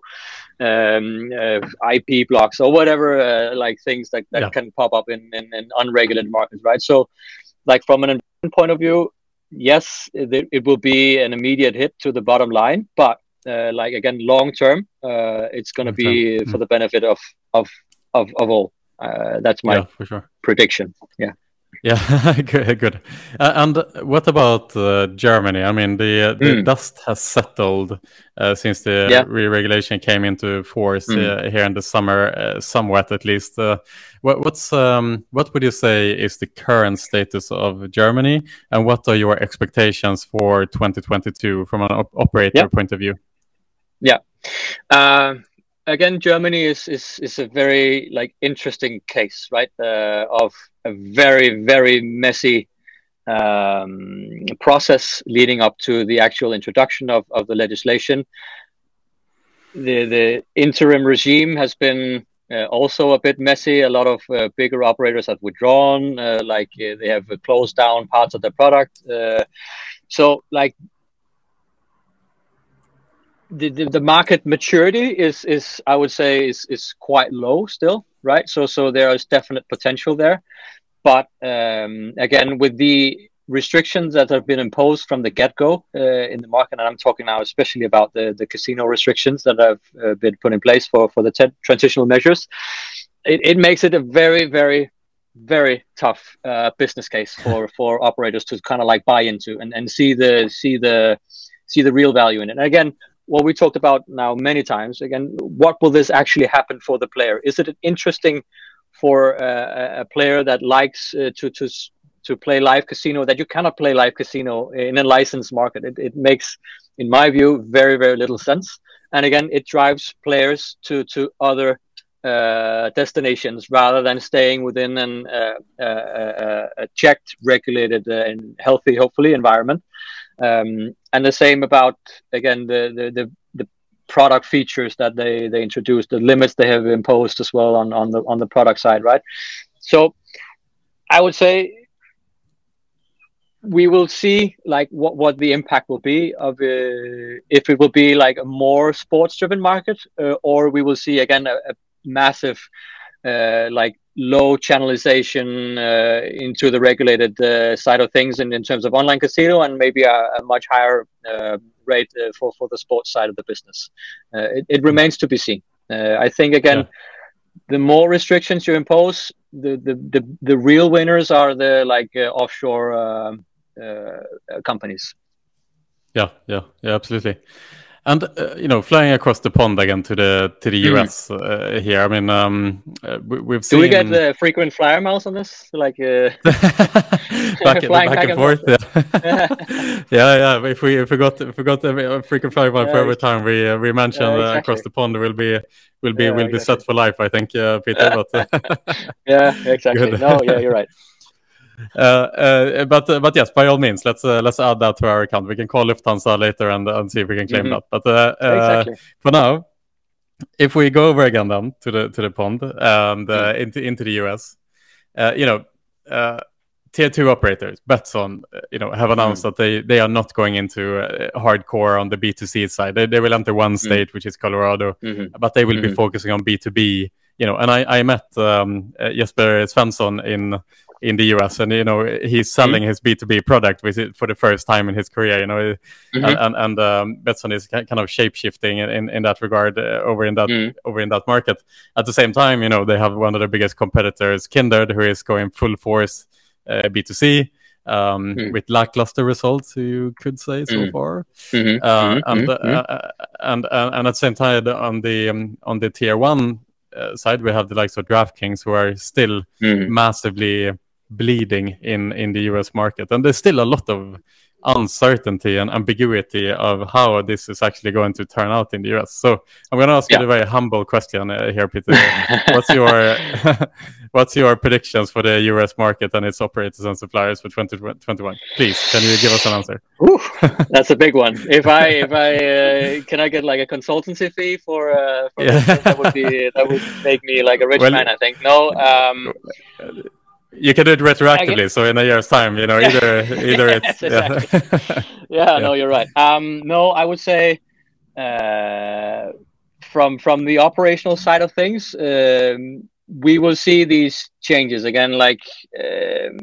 um uh, I P blocks or whatever uh, like things that, that yeah. can pop up in, in, in unregulated markets, right? So like from an investment point of view, yes, it, it will be an immediate hit to the bottom line, but uh, like again long term uh, it's going to be mm. for the benefit of of of, of all. Uh, that's my yeah, for sure. prediction. Yeah. Yeah, good. good. Uh, and what about uh, Germany? I mean, the, uh, the mm. dust has settled uh, since the yeah. re-regulation came into force mm. uh, here in the summer, uh, somewhat at least. Uh, what, what's um, what would you say is the current status of Germany, and what are your expectations for twenty twenty-two from an op operator yeah. point of view? Yeah. Uh... Again, Germany is, is is a very like interesting case, right? Uh, of a very very messy um, process leading up to the actual introduction of, of the legislation. The the interim regime has been uh, also a bit messy. A lot of uh, bigger operators have withdrawn, uh, like uh, they have closed down parts of their product. Uh, so like. the, the, the market maturity is is I would say is is quite low still, right? So so there is definite potential there, but um, again, with the restrictions that have been imposed from the get-go uh, in the market, and I'm talking now especially about the the casino restrictions that have uh, been put in place for for the te- transitional measures, it, it makes it a very very very tough uh, business case for for operators to kind of like buy into and and see the see the see the real value in it. And again, what we talked about now many times, again, what will this actually happen for the player? Is it interesting for uh, a player that likes uh, to to to play live casino that you cannot play live casino in a licensed market? It, it makes, in my view, very very little sense. And again, it drives players to to other uh, destinations rather than staying within an uh, uh, a checked, regulated, uh, and healthy, hopefully, environment. Um, and the same about, again, the, the, the, the product features that they, they introduced, the limits they have imposed as well on, on the on the product side, right? So I would say we will see like what, what the impact will be of uh, if it will be like a more sports driven market, uh, or we will see again a, a massive uh, like low channelization uh, into the regulated uh, side of things in, in terms of online casino, and maybe a, a much higher uh, rate uh, for, for the sports side of the business. Uh, it, it remains to be seen. Uh, I think, again, yeah. the more restrictions you impose, the, the, the, the real winners are the like uh, offshore uh, uh, companies. Yeah, yeah, yeah, absolutely. And uh, you know, flying across the pond again to the to the U S mm. uh, here. I mean, um, uh, we, we've seen. Do we get the uh, frequent flyer miles on this? Like uh... back, back, back and forth. forth. Yeah. yeah, yeah. If we if we got if we got a frequent flyer mile yeah, for every time we uh, we mentioned yeah, exactly. uh, across the pond, will be will be yeah, will be exactly. set for life. I think, uh, Peter. But yeah, exactly. Good. No, yeah, you're right. Uh, uh, but uh, but yes, by all means, let's uh, let's add that to our account. We can call Lufthansa later and and see if we can claim mm-hmm. that. But uh, exactly. uh, for now, if we go over again then to the to the pond and uh, mm-hmm. into into the U S, uh, you know, uh, tier two operators, Betsson, you know, have announced mm-hmm. that they they are not going into uh, hardcore on the B two C side. They they will enter one state, mm-hmm. which is Colorado, mm-hmm. but they will mm-hmm. be focusing on B two B. You know, and I I met um, uh, Jesper Svensson in. in the U S, and you know he's selling mm-hmm. his B two B product with it for the first time in his career, you know, mm-hmm. and and, and um, Betsson is kind of shape shifting in, in that regard uh, over in that mm-hmm. over in that market. At the same time, you know, they have one of the biggest competitors, Kindred, who is going full force uh, B two C um, mm-hmm. with lackluster results, you could say so mm-hmm. far, mm-hmm. Uh, and, mm-hmm. uh, and and and at the same time on the um, on the tier one uh, side, we have the likes of DraftKings, who are still mm-hmm. massively bleeding in in the U S market, and there's still a lot of uncertainty and ambiguity of how this is actually going to turn out in the U S. So I'm going to ask yeah. you a very humble question uh, here, Peter. what's your what's your predictions for the U S market and its operators and suppliers for twenty twenty-one? Please, can you give us an answer? Ooh, that's a big one. If I if I uh, can I get like a consultancy fee for, uh, for yeah. that would be that would make me like a rich well, man, I think. No. Um, You can do it retroactively, so in a year's time, you know, either either yes, it's yeah. Exactly. yeah, yeah, no, you're right. Um, no, I would say uh, from from the operational side of things, um, we will see these changes again. Like um,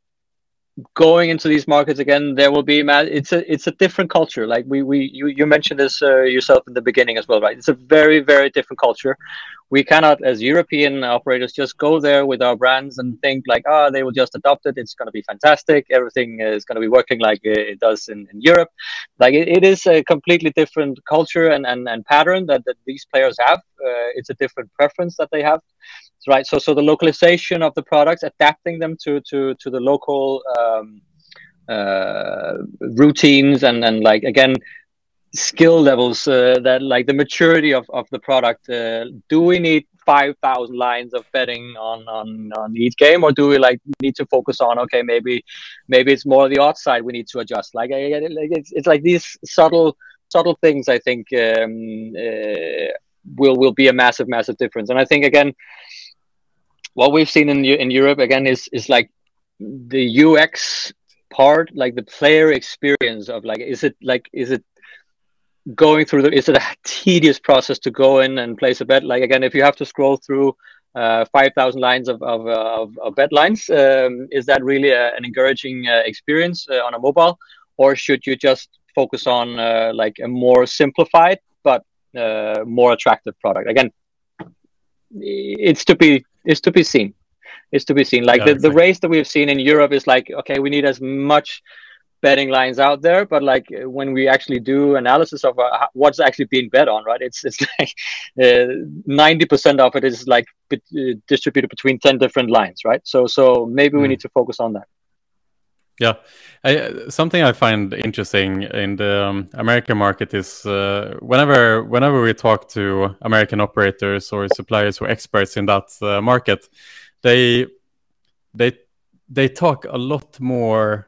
going into these markets again, there will be ma- it's a it's a different culture. Like we we you you mentioned this uh, yourself in the beginning as well, right? It's a very very different culture. We cannot, as European operators, just go there with our brands and think like, oh, they will just adopt it. It's going to be fantastic. Everything is going to be working like it does in, in Europe. Like it, it is a completely different culture and, and, and pattern that, that these players have. Uh, it's a different preference that they have, right? So so the localization of the products, adapting them to to to the local um, uh, routines and and like again. skill levels uh, that like the maturity of, of the product. Uh, do we need five thousand lines of betting on, on, on each game, or do we like need to focus on, okay, maybe maybe it's more the odds side we need to adjust. Like, I, like it's, it's like these subtle subtle things I think um, uh, will will be a massive, massive difference. And I think, again, what we've seen in in Europe, again, is is like the U X part, like the player experience of like, is it like, is it going through the, is it a tedious process to go in and place a bet? Like, again, if you have to scroll through uh, five thousand lines of, of, uh, of, of bet lines, um, is that really a, an encouraging uh, experience uh, on a mobile? Or should you just focus on uh, like a more simplified, but uh, more attractive product? Again, it's to be, it's to be seen. It's to be seen. Like yeah, the, exactly. the race that we've seen in Europe is like, okay, we need as much betting lines out there, but like when we actually do analysis of uh, what's actually being bet on, right, it's it's like uh, ninety percent of it is like uh, distributed between ten different lines, right? So so maybe mm. we need to focus on that. Yeah, I, something I find interesting in the um, American market is uh, whenever whenever we talk to American operators or suppliers or experts in that uh, market, they they they talk a lot more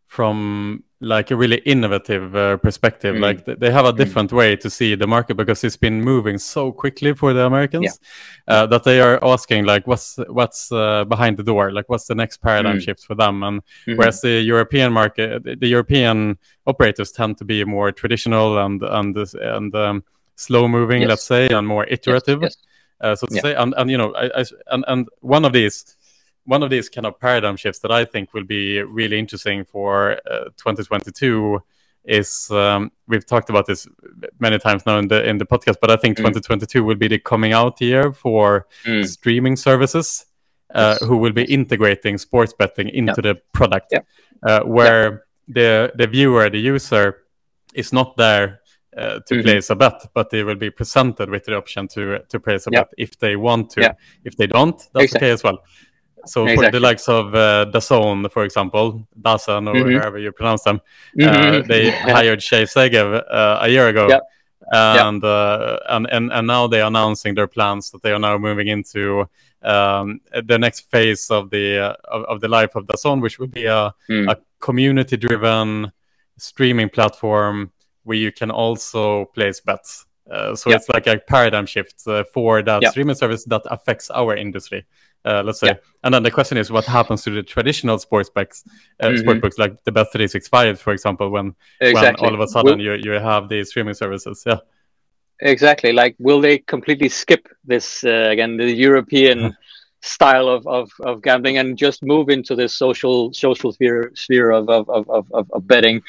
from like a really innovative uh, perspective. Mm. Like th they have a different mm. way to see the market, because it's been moving so quickly for the Americans yeah. uh, that they are asking like what's what's uh, behind the door, like what's the next paradigm mm. shift for them. And mm-hmm. whereas the European market, the, the European operators tend to be more traditional and and and um, slow moving, yes. let's say, and more iterative, yes. Yes. Uh, so to yeah. say. And and you know, I, I and and one of these. One of these kind of paradigm shifts that I think will be really interesting for uh, twenty twenty-two is um, we've talked about this many times now in the in the podcast, but I think mm. twenty twenty-two will be the coming out year for mm. streaming services uh, yes. who will be integrating sports betting into yeah. the product, yeah. uh, where yeah. the the viewer, the user, is not there uh, to mm-hmm. place a bet, but they will be presented with the option to to place a yeah. bet if they want to. Yeah. If they don't, that's exactly. okay as well. So exactly. for the likes of uh, DAZN, for example, DAZN or mm-hmm. however you pronounce them, mm-hmm. uh, they yeah. hired Shay Segev uh, a year ago, yep. and, yep. uh, and and and now they are announcing their plans that they are now moving into um, the next phase of the uh, of, of the life of DAZN, which will be a, mm. a community-driven streaming platform where you can also place bets. Uh, so yep. it's like a paradigm shift uh, for that yep. streaming service that affects our industry. Uh, let's say, yeah. and then the question is, what happens to the traditional sports bets, uh, mm-hmm. sport books like the Bet three sixty-five, for example, when, exactly. when all of a sudden will, you you have these streaming services? Yeah, exactly. Like, will they completely skip this uh, again, the European style of, of of gambling, and just move into this social social sphere sphere of of of of, of betting?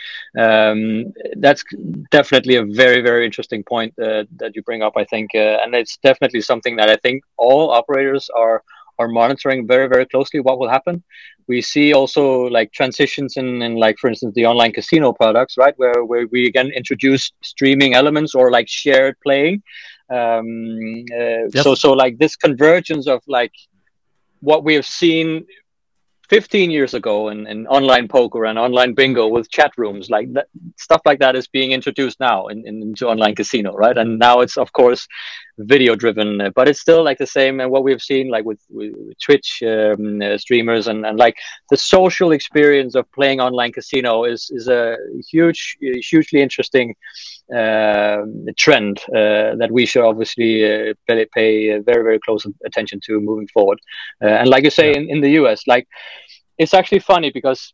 Um, that's definitely a very very interesting point uh, that you bring up, I think, uh, and it's definitely something that I think all operators are. are monitoring very, very closely what will happen. We see also like transitions in, in like, for instance, the online casino products, right? Where, where we again introduce streaming elements or like shared playing. Um, uh, yep. So, so like this convergence of like what we have seen fifteen years ago in, in online poker and online bingo with chat rooms, like that, stuff like that is being introduced now in, in, into online casino, right? And now it's of course video driven, uh, but it's still like the same. And what we've seen like with, with Twitch um, uh, streamers and, and like the social experience of playing online casino is is a huge, hugely interesting uh, trend uh, that we should obviously uh, pay, pay very, very close attention to moving forward. Uh, and like you say, yeah. in, in the U S, like it's actually funny because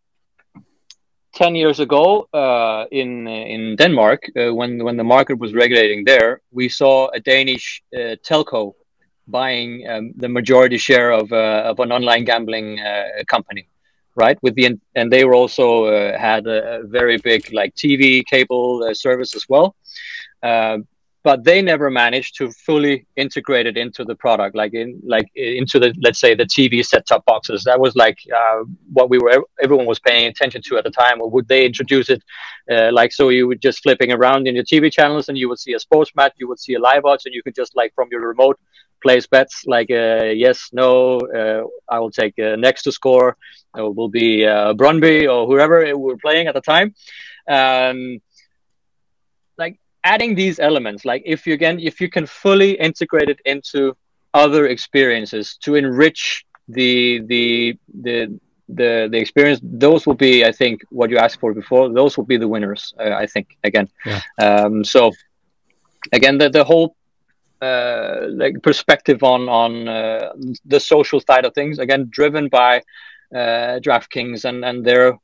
ten years ago uh, in in Denmark, uh, when when the market was regulating there, we saw a Danish uh, telco buying um, the majority share of uh, of an online gambling uh, company, right? With the and they were also uh, had a very big like T V cable uh, service as well. Uh, But they never managed to fully integrate it into the product, like in like into the, let's say, the T V set-top boxes. That was like uh, what we were everyone was paying attention to at the time. Or would they introduce it uh, like so you would just flipping around in your T V channels and you would see a sports match, you would see a live odds, and you could just like from your remote place bets like uh, yes, no, uh, I will take uh, next to score, or will be uh, Brøndby or whoever we were playing at the time. Um, like. Adding these elements, like if you again, if you can fully integrate it into other experiences to enrich the the the the the experience, those will be, I think, what you asked for before. Those will be the winners, uh, I think. Again, yeah. um, so again, the the whole uh, like perspective on on uh, the social side of things, again, driven by uh, DraftKings and and their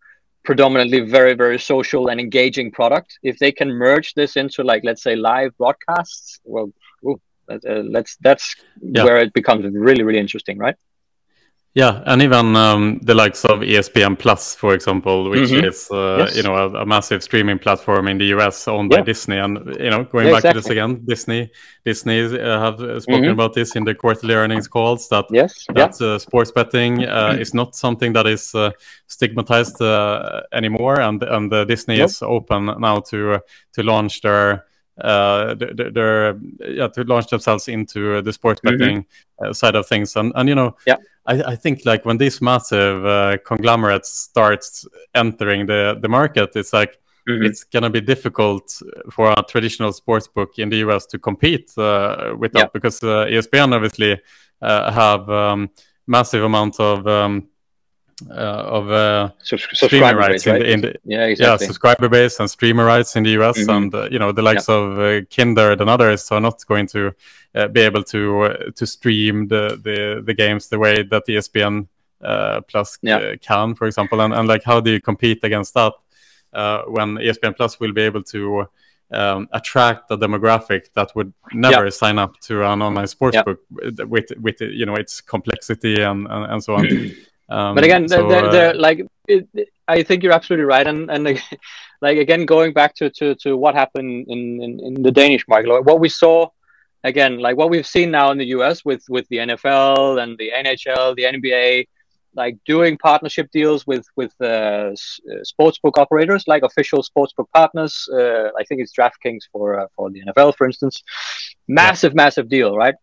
predominantly very, very social and engaging product. If they can merge this into, like, let's say, live broadcasts, well, ooh, uh, let's that's Yeah. where it becomes really, really interesting, right? Yeah, and even um, the likes of E S P N Plus, for example, which Mhm. is uh, Yes. you know a, a massive streaming platform in the U S owned Yeah. by Disney, and you know going Yeah, back to this exactly. again, Disney, Disney uh, have spoken Mhm. about this in the quarterly earnings calls that Yes. Yeah. that uh, sports betting uh, is not something that is uh, stigmatized uh, anymore, and and uh, Disney Nope. is open now to uh, to launch their. Uh, their, their yeah, to launch themselves into the sports betting Mhm. uh, side of things, and and you know, Yeah. I, I think like when these massive uh, conglomerates start entering the, the market, it's like Mhm. it's gonna be difficult for a traditional sports book in the U S to compete uh, with Yeah. that, because uh, E S P N obviously uh, have um, massive amount of um, uh, of uh, Subs- streamer subscriber rights base, right? in the, in the Yeah, yeah exactly. subscriber base and streamer rights in the U S, Mhm. and uh, you know the likes of uh, Kindred and others are not going to uh, be able to uh, to stream the, the the games the way that E S P N uh, Plus Yeah. uh, can, for example, and and like how do you compete against that uh, when E S P N Plus will be able to um, attract a demographic that would never Yeah. sign up to an online sports Yeah. book with with you know its complexity and and, and so on. Um, But again, so, they're, they're uh, like, it, it- I think you're absolutely right, and and like again, going back to to, to what happened in, in in the Danish market, like what we saw, again, like what we've seen now in the U S with with the N F L and the N H L, the N B A, like doing partnership deals with with uh, s- uh, sportsbook operators, like official sportsbook partners. Uh, I think it's DraftKings for uh, for the N F L, for instance. Massive, massive deal, right?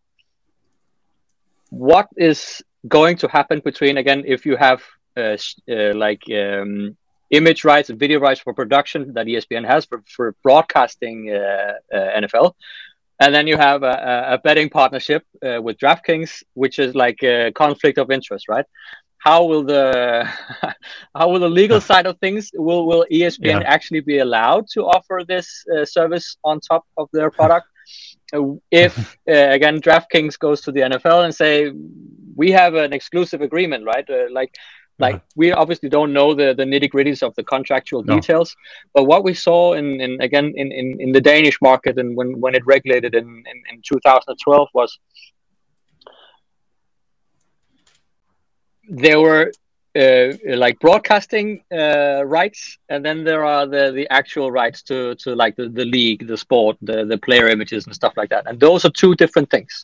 What is going to happen between, again, if you have uh, uh, like um, image rights and video rights for production that E S P N has for, for broadcasting uh, uh, N F L, and then you have a, a betting partnership uh, with DraftKings, which is like a conflict of interest, right? How will the how will the legal side of things, will will E S P N yeah. actually be allowed to offer this uh, service on top of their product? If uh, again DraftKings goes to the N F L and say, we have an exclusive agreement, right? Uh, like like Uh-huh. we obviously don't know the the nitty gritties of the contractual No. details, but what we saw in, in again in, in, in the Danish market, and when, when it regulated in, in, in two thousand twelve, was there were uh, like broadcasting uh, rights, and then there are the the actual rights to to like the, the league, the sport, the the player images and stuff like that, and those are two different things.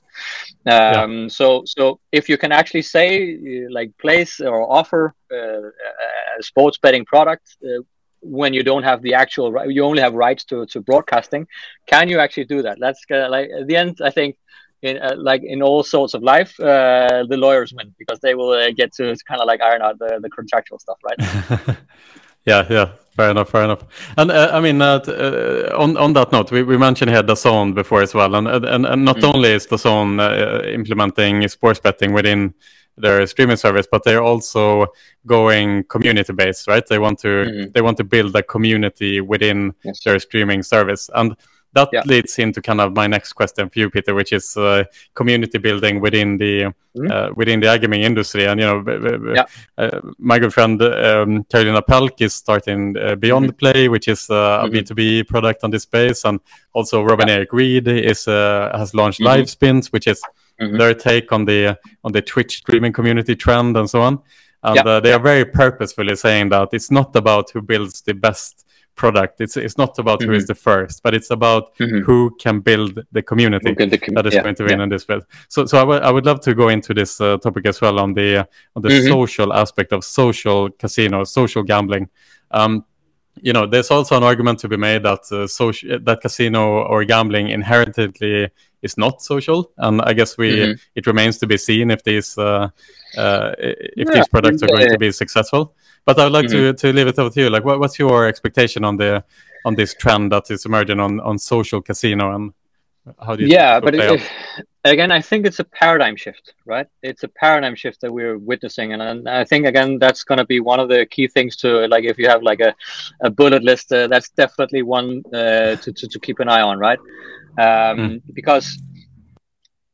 Um, Yeah. so so if you can actually say uh, like place or offer uh, a sports betting product uh, when you don't have the actual right, you only have rights to to broadcasting, can you actually do that? That's uh, like at the end, I think. In, uh, like in all sorts of life, uh, the lawyers win, because they will uh, get to kind of like iron out the, the contractual stuff, right? Yeah, yeah, fair enough, fair enough. And uh, I mean, uh, t- uh, on on that note, we, we mentioned here DAZN before as well, and and, and not Mm. only is DAZN uh, implementing sports betting within their streaming service, but they're also going community based, right? They want to Mhm. they want to build a community within Yes. their streaming service, and that Yeah. leads into kind of my next question for you, Peter, which is uh, community building within the Mhm. uh, within the iGaming industry. And you know, b- b- b- Yeah. uh, my good friend um, Carolina Pelk is starting uh, Beyond Mhm. Play, which is uh, a Mhm. B two B product on this space, and also Robin Yeah. Eric Reed is uh, has launched Mhm. Live Spins, which is Mhm. their take on the on the Twitch streaming community trend and so on. And Yeah. uh, they Yeah. are very purposefully saying that it's not about who builds the best product. It's it's not about who is Mhm. the first, but it's about Mhm. who can build the community Look at the com- that is yeah. going to win Yeah. in this space. So so I would I would love to go into this uh, topic as well on the uh, on the Mhm. social aspect of social casino, social gambling. Um, you know, there's also an argument to be made that uh, social that casino or gambling inherently is not social, and I guess we Mhm. it remains to be seen if these uh, uh, if Yeah, these I products mean, are going uh, to be successful. But I would like Mhm. to to leave it over to you. Like, what, what's your expectation on the on this trend that is emerging on on social casino, and how do you think Yeah, it will but play it, out? again, I think it's a paradigm shift, right? It's a paradigm shift that we're witnessing, and, and I think again that's going to be one of the key things to, like, if you have like a, a bullet list, uh, that's definitely one uh, to, to to keep an eye on, right? Um, Mm. Because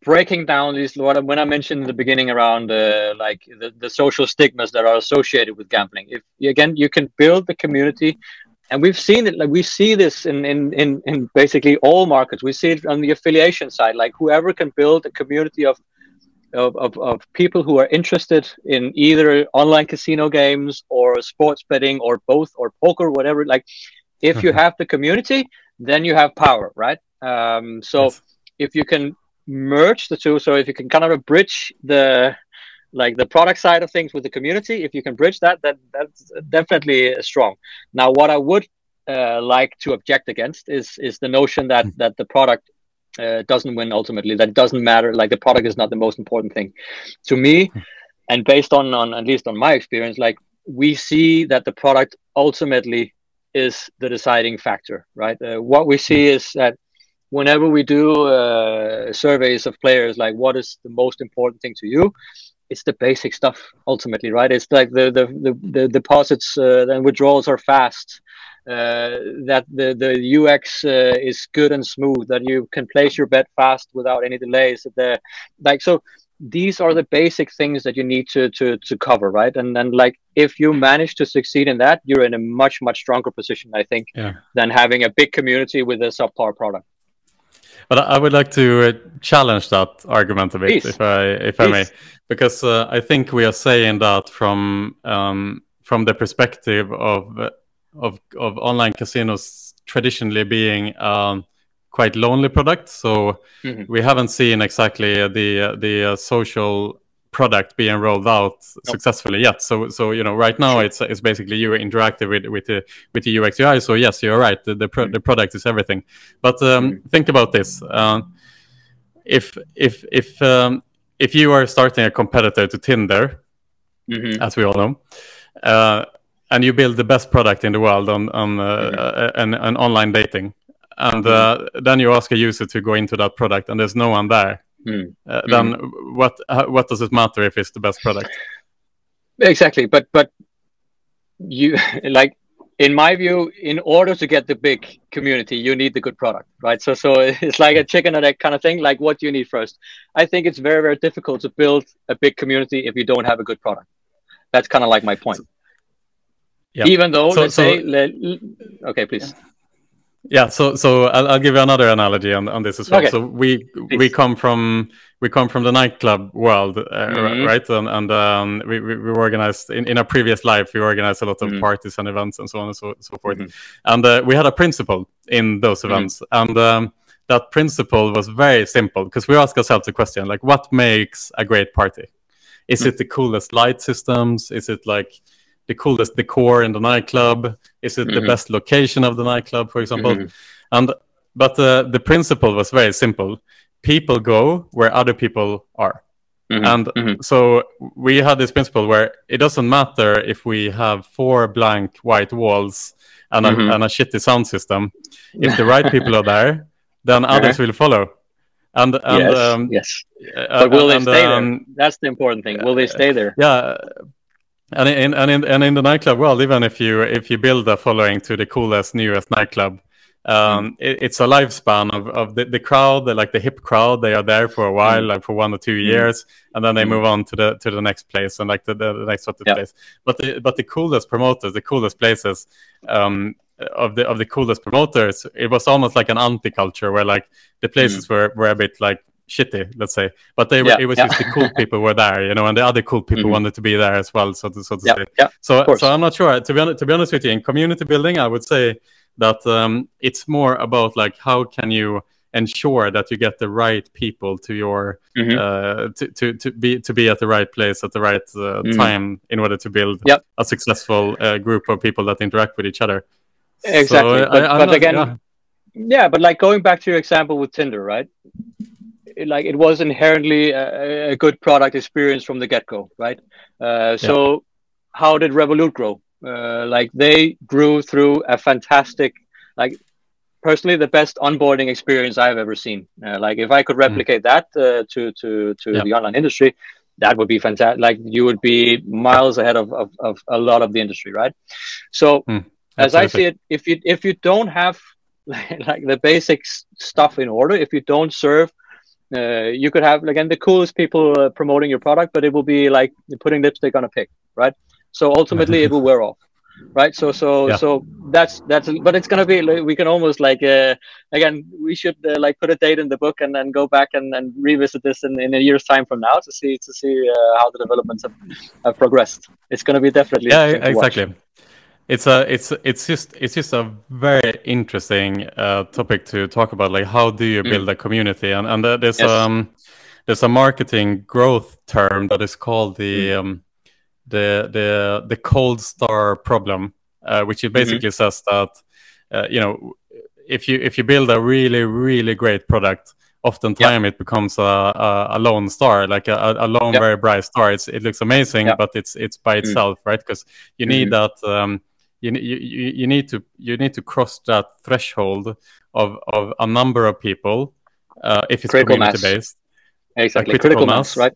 breaking down these, what when I mentioned in the beginning around uh, like the, the social stigmas that are associated with gambling. If again, you can build the community, and we've seen it. Like we see this in in in, in basically all markets. We see it on the affiliation side. Like whoever can build a community of Of, of, of people who are interested in either online casino games or sports betting or both or poker, whatever. Like, if you have the community, then you have power, right? Um, so Yes. if you can merge the two, so if you can kind of bridge the like the product side of things with the community, if you can bridge that, that that's definitely strong. Now, what I would uh, like to object against is is the notion that that the product Uh, doesn't win ultimately. That doesn't matter. Like the product is not the most important thing to me, and based on on at least on my experience, like we see that the product ultimately is the deciding factor, right? Uh, what we see is that whenever we do uh, surveys of players, like what is the most important thing to you, it's the basic stuff ultimately, right? It's like the the the, the deposits uh, and withdrawals are fast. Uh, that the the U X uh, is good and smooth, that you can place your bet fast without any delays. That the like so these are the basic things that you need to to to cover, right? And then like if you manage to succeed in that, you're in a much much stronger position, I think, Yeah. than having a big community with a subpar product. But I would like to uh, challenge that argument a bit, Please. if I if I may, because uh, I think we are saying that from um, from the perspective of uh, of of online casinos traditionally being um, quite lonely product. So Mm-hmm. we haven't seen exactly the uh, the uh, social product being rolled out Nope. successfully yet. So so you know right now Sure. it's it's basically you interactive with with the with the U X U I. So yes, you're right. The the, pro- Mm-hmm. the product is everything. But um, Mm-hmm. think about this. Uh, if if if um, if you are starting a competitor to Tinder, Mm-hmm. as we all know, uh, and you build the best product in the world on on uh, Mm-hmm. uh, an, an online dating, and Mm-hmm. uh, then you ask a user to go into that product, and there's no one there. Mm-hmm. Uh, then what uh, what does it matter if it's the best product? Exactly, but but you like in my view, in order to get the big community, you need the good product, right? So so it's like a chicken and egg kind of thing. Like what do you need first? I think it's very very difficult to build a big community if you don't have a good product. That's kind of like my point. Yeah. Even though So- let's so- say let, okay, please. Yeah, so so I'll, I'll give you another analogy on, on this as well. Okay. So we we Please. come from we come from the nightclub world, uh, Mhm. right? And and um, we, we we organized in, in our previous life. We organized a lot of Mhm. parties and events and so on and so so forth. Mhm. And uh, we had a principle in those Mhm. events, and um, that principle was very simple because we asked ourselves the question like, what makes a great party? Is Mhm. it the coolest light systems? Is it like the coolest decor in the nightclub? Is it the Mhm. best location of the nightclub, for example? Mhm. And but uh, the principle was very simple. People go where other people are. Mhm. And Mhm. so we had this principle where it doesn't matter if we have four blank white walls and a, Mhm. and a shitty sound system. If the right people are there, then others will follow. And and yes, um, yes. uh, But will they and, stay um, there? That's the important thing. Will they stay there? Yeah. And in and in and in the nightclub world, even if you if you build a following to the coolest, newest nightclub, um, Mm. it, it's a lifespan of, of the, the crowd, the, like the hip crowd. They are there for a while, Mm. like for one or two Mm. years, and then they Mm. move on to the to the next place and like the, the, the next sort of Yeah. place. But the but the coolest promoters, the coolest places, um, of the of the coolest promoters, it was almost like an anti-culture where like the places were were a bit like shitty, let's say, but they were, Yeah, it was yeah. just the cool people were there, you know, and the other cool people Mhm. wanted to be there as well, so to so to Yeah, say. yeah, So course. so I'm not sure. To be honest, to be honest with you, in community building, I would say that um, it's more about like how can you ensure that you get the right people to your Mhm. uh, to, to to be to be at the right place at the right uh, Mhm. time in order to build Yep. a successful uh, group of people that interact with each other. Exactly. So, But- I, I'm but not- again, yeah. Yeah, but like going back to your example with Tinder, right? It, like it was inherently a, a good product experience from the get-go, right? Uh, so how did Revolut grow? Uh, like they grew through a fantastic, like personally the best onboarding experience I've ever seen. Uh, like if I could replicate that uh, to to to Yeah. the online industry, that would be fantastic. Like you would be miles ahead of of, of a lot of the industry, right? So Mm, as I absolutely. see it, if you if you don't have like the basic s- stuff in order, if you don't serve uh, you could have again the coolest people uh, promoting your product, but it will be like putting lipstick on a pig, right? So ultimately, it will wear off, right? So so Yeah. so that's that's. But it's gonna be like, we can almost like uh, again we should uh, like put a date in the book and then go back and, and revisit this in, in a year's time from now to see to see uh, how the developments have, have progressed. It's gonna be definitely Yeah, interesting to watch. exactly. It's a it's it's just it's just a very interesting uh, topic to talk about. Like, how do you build Mm. a community? And and uh, there's Yes. um there's a marketing growth term that is called the Mm. um the the the cold star problem, uh, which it basically Mm-hmm. says that uh, you know, if you if you build a really really great product, oftentimes it becomes a, a, a lone star, like a, a lone Yep. very bright star. It's it looks amazing, Yep. but it's it's by itself, right? Because you need Mhm. that. Um, you, you you you need to you need to cross that threshold of of a number of people uh, if it's Critical community mass. based. Exactly. critical Critical mass. mass, right?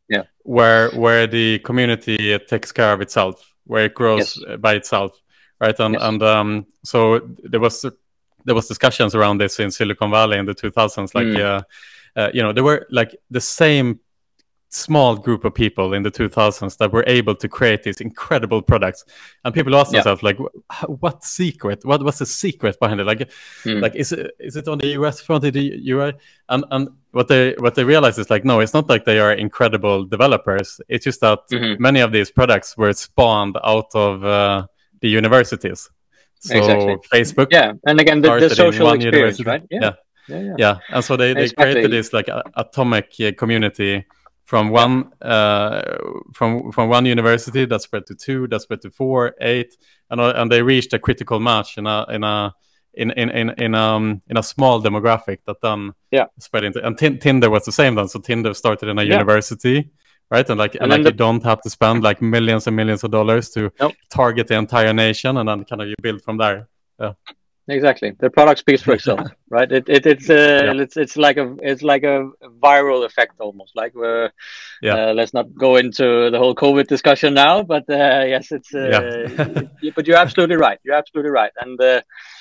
where where the community takes care of itself, where it grows Yes. by itself, right? And Yes. and um, so there was there was discussions around this in Silicon Valley in the two thousands. Like, Mm. uh, uh, you know, there were like the same small group of people in the two thousands that were able to create these incredible products, and people ask Yeah. themselves like, "Wh- what secret? What what's the secret behind it? Like, Mm. like is it is it on the U S front, the U S?" And and what they what they realize is like, no, it's not like they are incredible developers. It's just that Mhm. many of these products were spawned out of uh, the universities. So Exactly. Facebook, Yeah, and again, the, the started in social one experience, university. right? Yeah. Yeah. Yeah. Yeah. Yeah, and so they, they Exactly. created this like a, atomic uh, community from one uh, from from one university that spread to two, that spread to four, eight, and uh, and they reached a critical mass in a in a in in in in um in a small demographic that then Yeah. spread into. And Tin- Tinder was the same then. So Tinder started in a Yeah. university, right? And like and, And like then you the- don't have to spend like millions and millions of dollars to Nope. target the entire nation, and then kind of you build from there. Yeah. Exactly. The product speaks for itself, right? It, it it's uh, Yeah. it's it's like a it's like a viral effect almost. Like uh, Yeah. uh, let's not go into the whole COVID discussion now, but uh, yes, it's uh, Yeah. it- but you're absolutely right. You're absolutely right. And uh,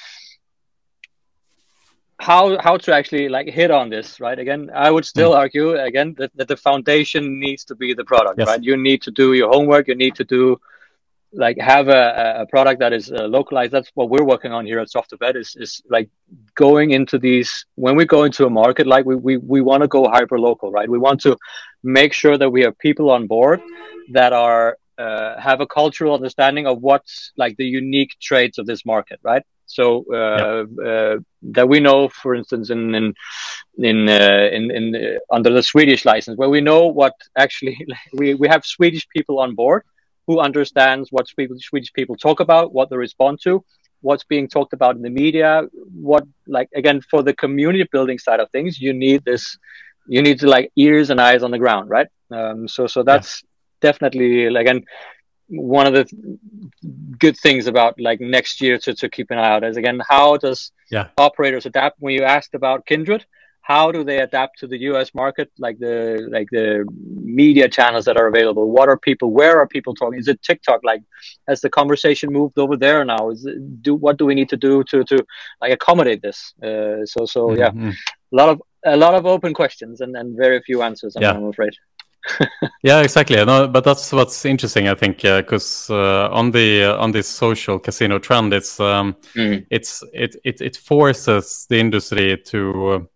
how how to actually like hit on this, right? Again, I would still argue again that, that the foundation needs to be the product, Yes. right? You need to do your homework. You need to do like have a, a product that is uh, localized. That's what we're working on here at SoftwareBet is is like going into these when we go into a market, like we we, we want to go hyper local, right? We want to make sure that we have people on board that are uh, have a cultural understanding of what's like the unique traits of this market, right? So uh, uh, that we know, for instance, in in in uh, in, in uh, under the Swedish license, where we know what actually we we have Swedish people on board who understands what Swedish people talk about, what they respond to, what's being talked about in the media, what like again for the community building side of things, you need this, you need to like ears and eyes on the ground, right? Um, so so that's yeah. definitely like again one of the good things about like next year to to keep an eye out is again how does yeah. operators adapt? When you asked about Kindred, how do they adapt to the U S market, like the like the media channels that are available? What are people? Where are people talking? Is it TikTok? Like, has the conversation moved over there now? Is it, do what do we need to do to to like accommodate this? Uh, so so mm-hmm. yeah, a lot of a lot of open questions and, and very few answers. I'm, yeah. I'm afraid. Yeah, exactly. No, but that's what's interesting, I think, because uh, uh, on the uh, on this social casino trend, it's um, mm. it's it, it it forces the industry to. Uh,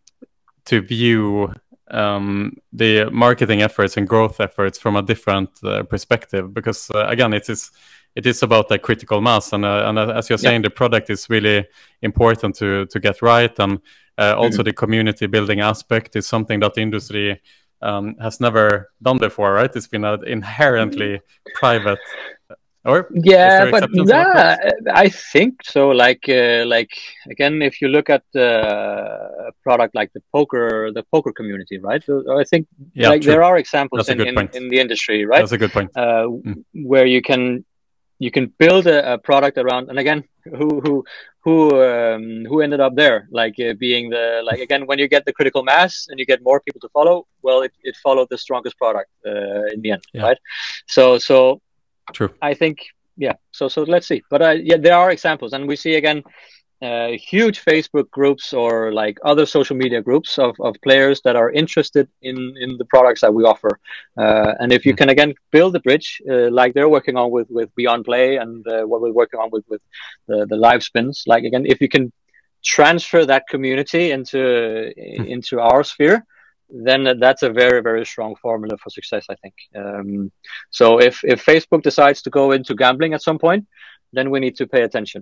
to view um, the marketing efforts and growth efforts from a different uh, perspective, because uh, again, it is it is about the critical mass, and uh, and uh, as you're saying, yeah. the product is really important to to get right, and uh, also mm-hmm. the community building aspect is something that the industry um, has never done before, right? It's been an inherently private. Or yeah, but yeah, I think so. Like, uh, like again, if you look at uh, a product like the poker, the poker community, right? I think yeah, like true. there are examples in, in, in the industry, right? That's a good point. Uh, mm. Where you can you can build a, a product around, and again, who who who um, who ended up there? Like uh, being the like again, when you get the critical mass and you get more people to follow, well, it, it followed the strongest product uh, in the end, yeah. right? So so. True. I think, yeah. So, so let's see. But uh, yeah, there are examples, and we see again uh, huge Facebook groups or like other social media groups of, of players that are interested in, in the products that we offer. Uh, and if you can again build a bridge uh, like they're working on with, with Beyond Play and uh, what we're working on with, with the, the live spins, like again, if you can transfer that community into mm. into our sphere, then that's a very, very strong formula for success, I think. Um, so if, if Facebook decides to go into gambling at some point, then we need to pay attention.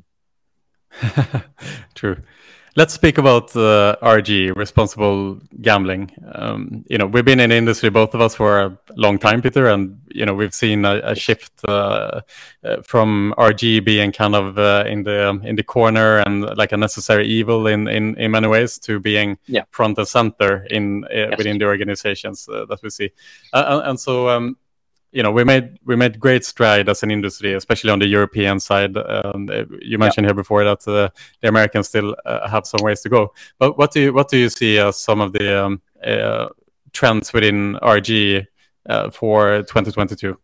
True. Let's speak about uh, R G, responsible gambling. Um, you know, we've been in the industry, both of us, for a long time, Peter, and you know, we've seen a, a shift uh, uh, from R G being kind of uh, in the um, in the corner and like a necessary evil in in, in many ways to being yeah. front and center in uh, yes. within the organizations uh, that we see, uh, and, and so. Um, You know, we made we made great stride as an industry, especially on the European side. Um, you mentioned yeah. here before that uh, the Americans still uh, have some ways to go. But what do you what do you see as some of the um, uh, trends within R G uh, for twenty twenty-two?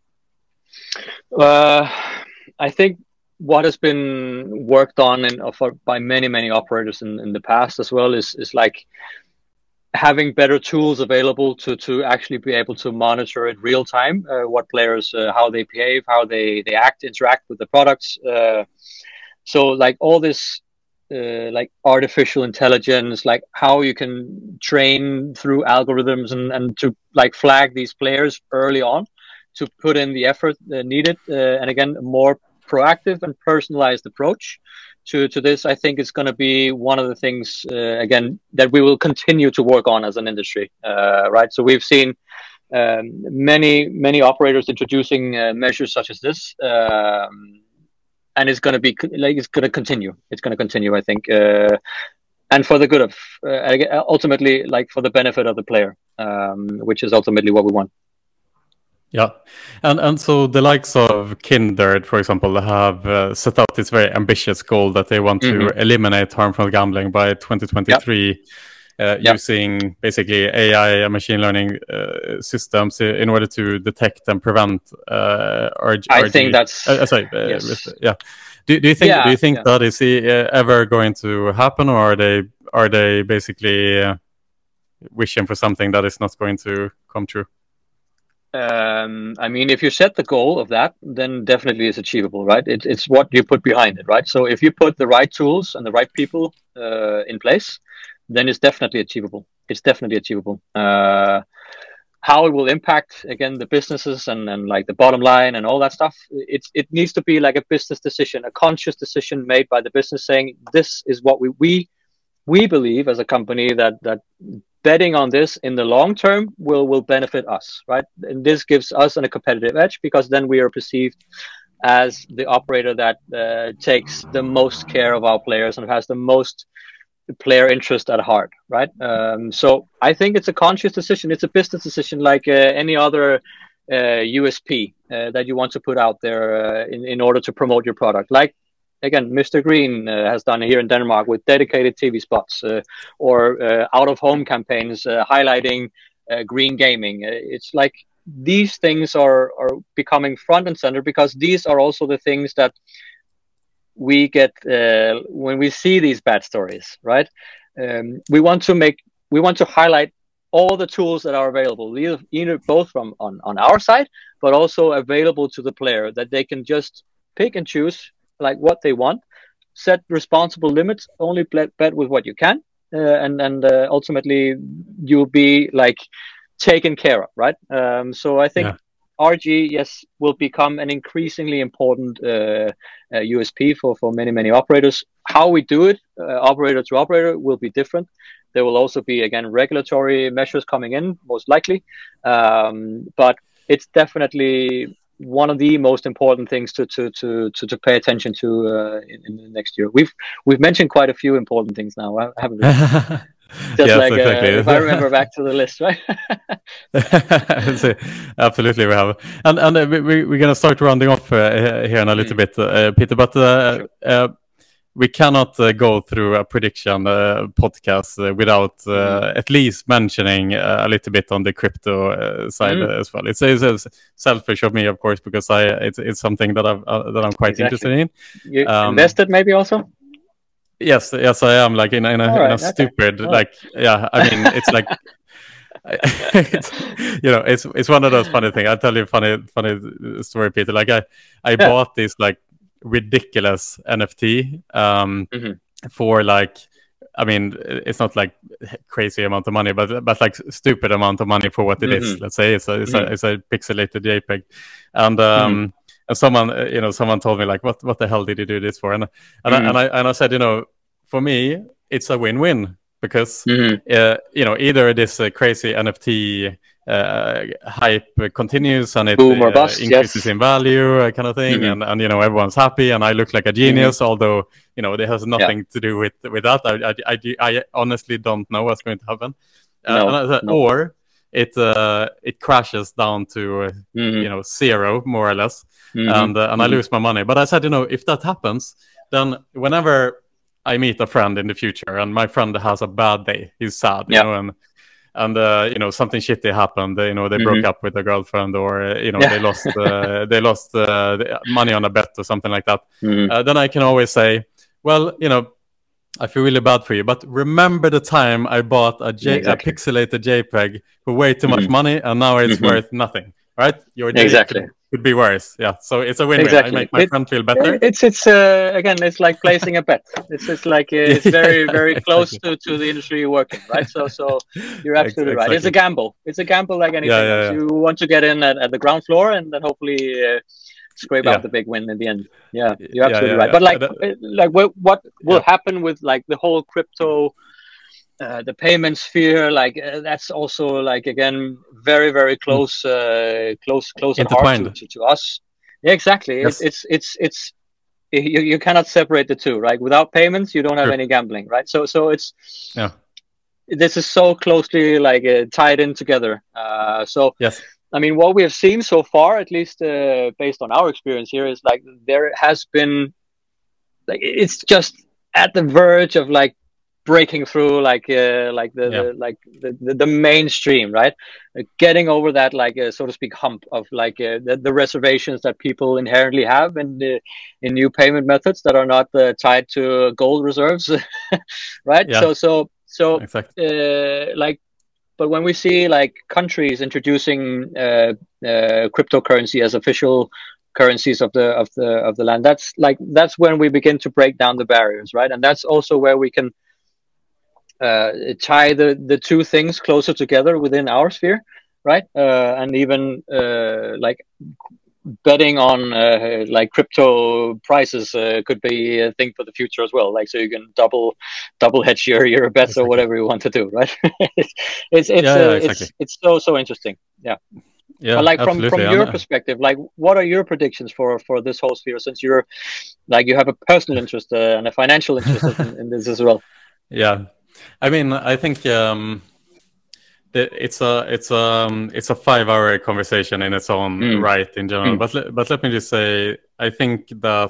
Uh, I think what has been worked on in, for, by many many operators in, in the past as well is is like having better tools available to to actually be able to monitor in real time uh, what players, uh, how they behave, how they they act, interact with the products. Uh, so like all this uh, like artificial intelligence, like how you can train through algorithms and and to like flag these players early on, to put in the effort uh, needed, uh, and again a more proactive and personalized approach to to this, I think, is going to be one of the things uh, again that we will continue to work on as an industry, uh, right? So we've seen um, many many operators introducing uh, measures such as this, um, and it's going to be like it's going to continue. It's going to continue, I think, uh, and for the good of uh, ultimately, like for the benefit of the player, um, which is ultimately what we want. Yeah, and and so the likes of Kindred, for example, have uh, set out this very ambitious goal that they want mm-hmm. to eliminate harmful gambling by twenty twenty-three, yep. uh, yep. using basically A I and machine learning uh, systems in order to detect and prevent uh, R G. I think that's uh, sorry, uh, yes. yeah. Do do you think yeah, do you think yeah. that is uh, ever going to happen, or are they are they basically uh, wishing for something that is not going to come true? Um, I mean, if you set the goal of that, then definitely it's achievable, right? It, it's what you put behind it, right? So if you put the right tools and the right people uh, in place, then it's definitely achievable. It's definitely achievable. Uh, how it will impact, again, the businesses and, and like the bottom line and all that stuff, it's, it needs to be like a business decision, a conscious decision made by the business saying, this is what we, we, we believe as a company that, that betting on this in the long term will will benefit us, right? And this gives us a competitive edge because then we are perceived as the operator that uh, takes the most care of our players and has the most player interest at heart, right? Um, so I think it's a conscious decision. It's a business decision like uh, any other uh, U S P uh, that you want to put out there uh, in, in order to promote your product. Like, again, Mister Green uh, has done here in Denmark with dedicated T V spots uh, or uh, out-of-home campaigns uh, highlighting uh, green gaming. Uh, it's like these things are, are becoming front and center because these are also the things that we get uh, when we see these bad stories, right? Um, we want to make, we want to highlight all the tools that are available, either, either both from on, on our side, but also available to the player that they can just pick and choose like what they want, set responsible limits, only bet, bet with what you can, uh, and and uh, ultimately you'll be like taken care of, right? Um, so I think yeah. R G, yes, will become an increasingly important uh, uh, U S P for for many many operators. How we do it, uh, operator to operator, will be different. There will also be again regulatory measures coming in, most likely, um, but it's definitely one of the most important things to to to to, to pay attention to uh, in, in the next year. We've we've mentioned quite a few important things now, haven't we? Just yes, like exactly. uh, if I remember back to the list, right? Absolutely, we have, and and uh, we we're gonna start rounding off uh, here in a little mm. bit, uh, Peter. But uh, sure. uh, we cannot uh, go through a prediction uh, podcast uh, without uh, mm. at least mentioning uh, a little bit on the crypto uh, side mm. as well. It's, it's selfish of me, of course, because I it's it's something that I've uh, that I'm quite exactly. interested in. You um, invested maybe also? Yes, yes, I am. Like in, in a, Right, in a okay. stupid, Oh. like, yeah. I mean, it's like, it's, you know, it's it's one of those funny things. I'll tell you a funny funny story, Peter. Like I I Yeah. bought this like ridiculous N F T um Mm-hmm. for like, I mean, it's not like crazy amount of money, but but like stupid amount of money for what it is. Mm-hmm. Let's say it's a it's Mm-hmm. a it's a pixelated JPEG, and um. Mm-hmm. And someone, uh, you know, someone told me like, "What, what the hell did you do this for?" And and, Mm-hmm. I, and I and I said, you know, for me, it's a win-win because, Mm-hmm. uh, you know, either this uh, crazy N F T uh, hype continues and it Boom or uh, bust, increases yes. in value, uh, kind of thing, Mm-hmm. and and you know, everyone's happy, and I look like a genius, although you know, it has nothing to do with with that. I I, I, I honestly don't know what's going to happen. Uh, No, and I said, no. or it uh, it crashes down to uh, Mm-hmm. you know, zero more or less. Mm-hmm. And uh, and I Mm-hmm. lose my money. But I said, you know, if that happens, then whenever I meet a friend in the future, and my friend has a bad day, he's sad, you Yeah. know, and and uh, you know, something shitty happened, you know, they Mm-hmm. broke up with their girlfriend, or uh, you know, Yeah. they lost uh, they lost uh, money on a bet or something like that. Mm-hmm. Uh, then I can always say, well, you know, I feel really bad for you, but remember the time I bought a, J- Exactly. a pixelated JPEG for way too much Mm-hmm. money, and now it's Mm-hmm. worth nothing, right? Your day Exactly. could, could be worse. Yeah, so it's a win-win. Exactly. I make my It- friend feel better. It's it's uh, again, it's like placing a bet. It's it's like uh, it's very very close Exactly. to, to the industry you're working, right? So so you're absolutely Ex- right. It's a exactly. gamble. It's a gamble like anything Yeah, yeah, else. yeah. You want to get in at, at the ground floor and then hopefully uh, scrape Yeah. out the big win in the end. Yeah, you're Yeah, absolutely yeah, right. yeah. But like That- uh, like what what will Yeah. happen with like the whole crypto, uh, the payment sphere? Like uh, that's also like again very very close uh, close close at heart to, Intertwined. to, to us. Yeah, exactly. Yes. It's it's it's it's you, you cannot separate the two, right? Without payments, you don't have True. any gambling, right? So so it's Yeah. this is so closely like uh, tied in together. Uh, so Yes. I mean, what we have seen so far, at least uh, based on our experience here, is like there has been like it's just at the verge of like breaking through like uh, like the, Yeah. the like the, the, the mainstream, right? Uh, getting over that like uh, so to speak hump of like uh, the, the reservations that people inherently have in the in new payment methods that are not uh, tied to gold reserves, right? Yeah. So so so Exactly. uh, like but when we see like countries introducing uh, uh, cryptocurrency as official currencies of the of the of the land, that's like that's when we begin to break down the barriers, right? And that's also where we can uh, tie the the two things closer together within our sphere, right? Uh, and even uh, like betting on uh, like crypto prices uh, could be a thing for the future as well. Like so you can double double hedge your your bets Exactly. or whatever you want to do, right? it's it's it's, Yeah, yeah, uh, exactly. it's it's so so interesting. Yeah. Yeah. But like from absolutely. from And, your uh, perspective, like what are your predictions for for this whole sphere? Since you're like you have a personal interest uh, and a financial interest in, in this as well. Yeah, I mean, I think um, the, it's a it's um it's a five-hour conversation in its own Mm. right in general. Mm. But le- but let me just say, I think that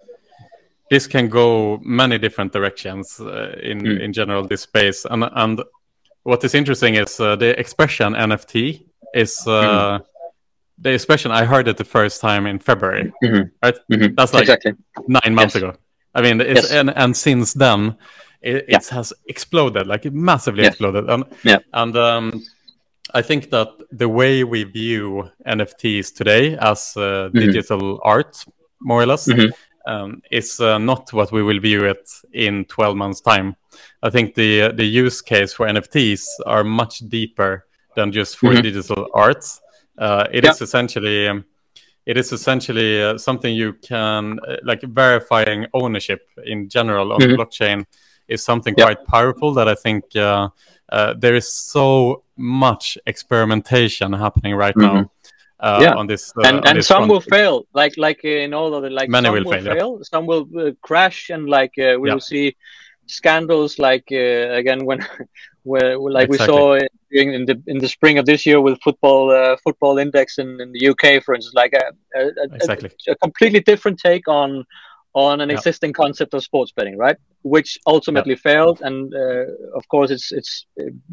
this can go many different directions uh, in Mm. in general, this space. And and what is interesting is uh, the expression N F T is uh, the expression. I heard it the first time in February, Mhm. right? Mhm. That's like Exactly. nine months Yes. ago. I mean, it's, Yes. and and since then, it, Yeah. it has exploded, like it massively Yes. exploded. And Yeah. and um, I think that the way we view N F Ts today as uh, Mhm. digital art, more or less, Mhm. um, is uh, not what we will view it in twelve months' time. I think the the use case for N F Ts are much deeper than just for Mhm. digital art. Uh, it Yeah. is essentially um, it is essentially uh, something you can uh, like verifying ownership in general on Mhm. the blockchain is something Yeah. quite powerful that I think uh, uh, there is so much experimentation happening right Mhm. now uh, Yeah. on this uh, and on and this some front. will fail like like in all of the like Many some will will, fail, yeah. fail some will uh, crash and like uh, we Yeah. will see scandals like uh, again when where like we Exactly. saw in, in the in the spring of this year with football uh, football index in, in the U K, for instance, like a, a, a, Exactly. a completely different take on on an Yeah. existing concept of sports betting, right? Which ultimately failed, and uh, of course it's it's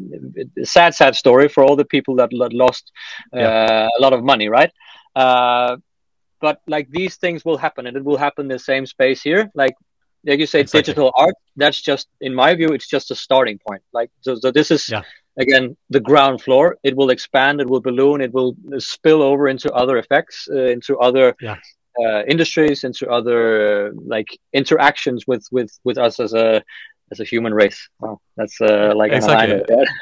a sad sad story for all the people that, that lost uh, Yeah. a lot of money, right? Uh, but like these things will happen, and it will happen in the same space here. Like like you say, Exactly. digital art. That's just, in my view, it's just a starting point. Like so, so this is Yeah. again the ground floor. It will expand. It will balloon. It will spill over into other effects, uh, into other Yeah. uh, industries, into other uh, like interactions with with with us as a as a human race. Wow, that's uh, like Exactly.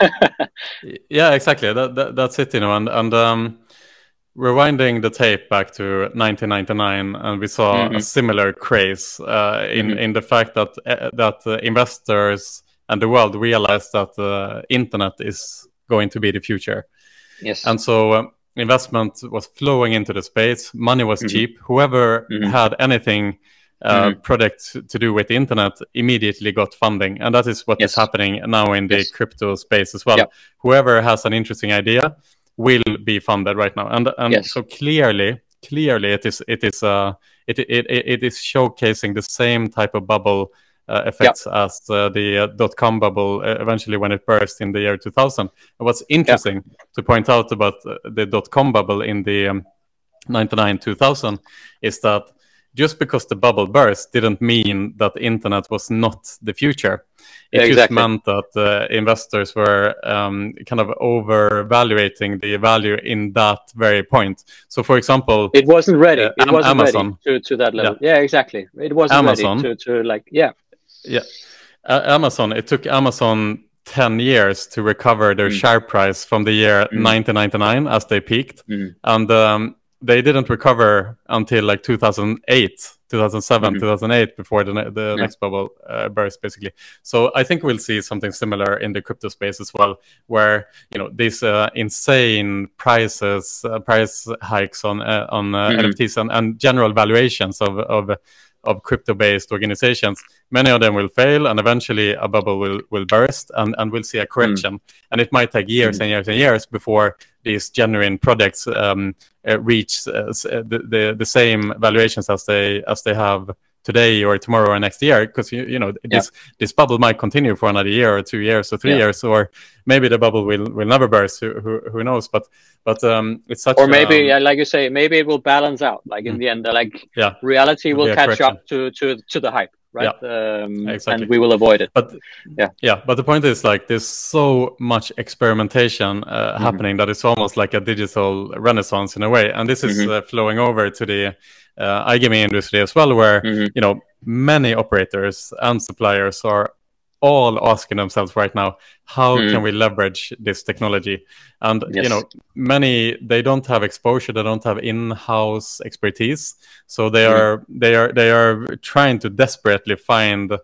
a Yeah, exactly. That, that that's it, you know. And and um, rewinding the tape back to nineteen ninety-nine, and we saw mm-hmm. a similar craze uh, in Mm-hmm. in the fact that uh, that uh, investors and the world realized that the uh, internet is going to be the future. Yes. And so um, investment was flowing into the space. Money was mm-hmm. cheap. Whoever mm-hmm. had anything uh, mm-hmm. product to do with the internet immediately got funding. And that is what yes. is happening now in the yes. crypto space as well. Yep. Whoever has an interesting idea will be funded right now. And and yes. so clearly, clearly it is it is uh it it it is showcasing the same type of bubble Uh, effects yep. as uh, the uh, dot-com bubble uh, eventually when it burst in the year two thousand. And what's interesting yep. to point out about uh, the dot-com bubble in the um, ninety-nine two thousand is that just because the bubble burst didn't mean that the internet was not the future. It yeah, just exactly. meant that uh, investors were um, kind of overvaluating the value in that very point. So, for example, it wasn't ready. Uh, it wasn't Amazon. ready to, to that level. Yeah, yeah exactly. It wasn't Amazon, ready to, to like, yeah. Yeah, uh, Amazon. It took Amazon ten years to recover their mm. share price from the year mm. nineteen ninety-nine as they peaked, mm. and um, they didn't recover until like two thousand eight, two thousand seven, mm-hmm. two thousand eight before the the yeah. next bubble uh, burst, basically. So I think we'll see something similar in the crypto space as well, where you know these uh, insane prices, uh, price hikes on uh, on uh, mm-hmm. N F Ts and, and general valuations of of of crypto-based organizations, many of them will fail, and eventually a bubble will, will burst, and, and we'll see a correction. Mm. And it might take years mm. and years and years before these genuine products um, uh, reach uh, the, the the same valuations as they as they have today or tomorrow or next year, because you you know this yeah. this bubble might continue for another year or two years or three yeah. years, or maybe the bubble will, will never burst. Who, who who knows? But but um, it's such. Or maybe, um, yeah, like you say, maybe it will balance out. Like in mm. the end, like yeah. reality will catch correction. up to to to the hype, right? Yeah. Um, exactly. And we will avoid it. But yeah, yeah. But the point is, like, there's so much experimentation uh, mm-hmm. happening that it's almost like a digital renaissance in a way, and this is mm-hmm. uh, flowing over to the uh, iGaming industry as well, where mm-hmm. you know many operators and suppliers are all asking themselves right now, how mm. can we leverage this technology? And yes. you know, many they don't have exposure, they don't have in-house expertise, so they mm. are they are they are trying to desperately find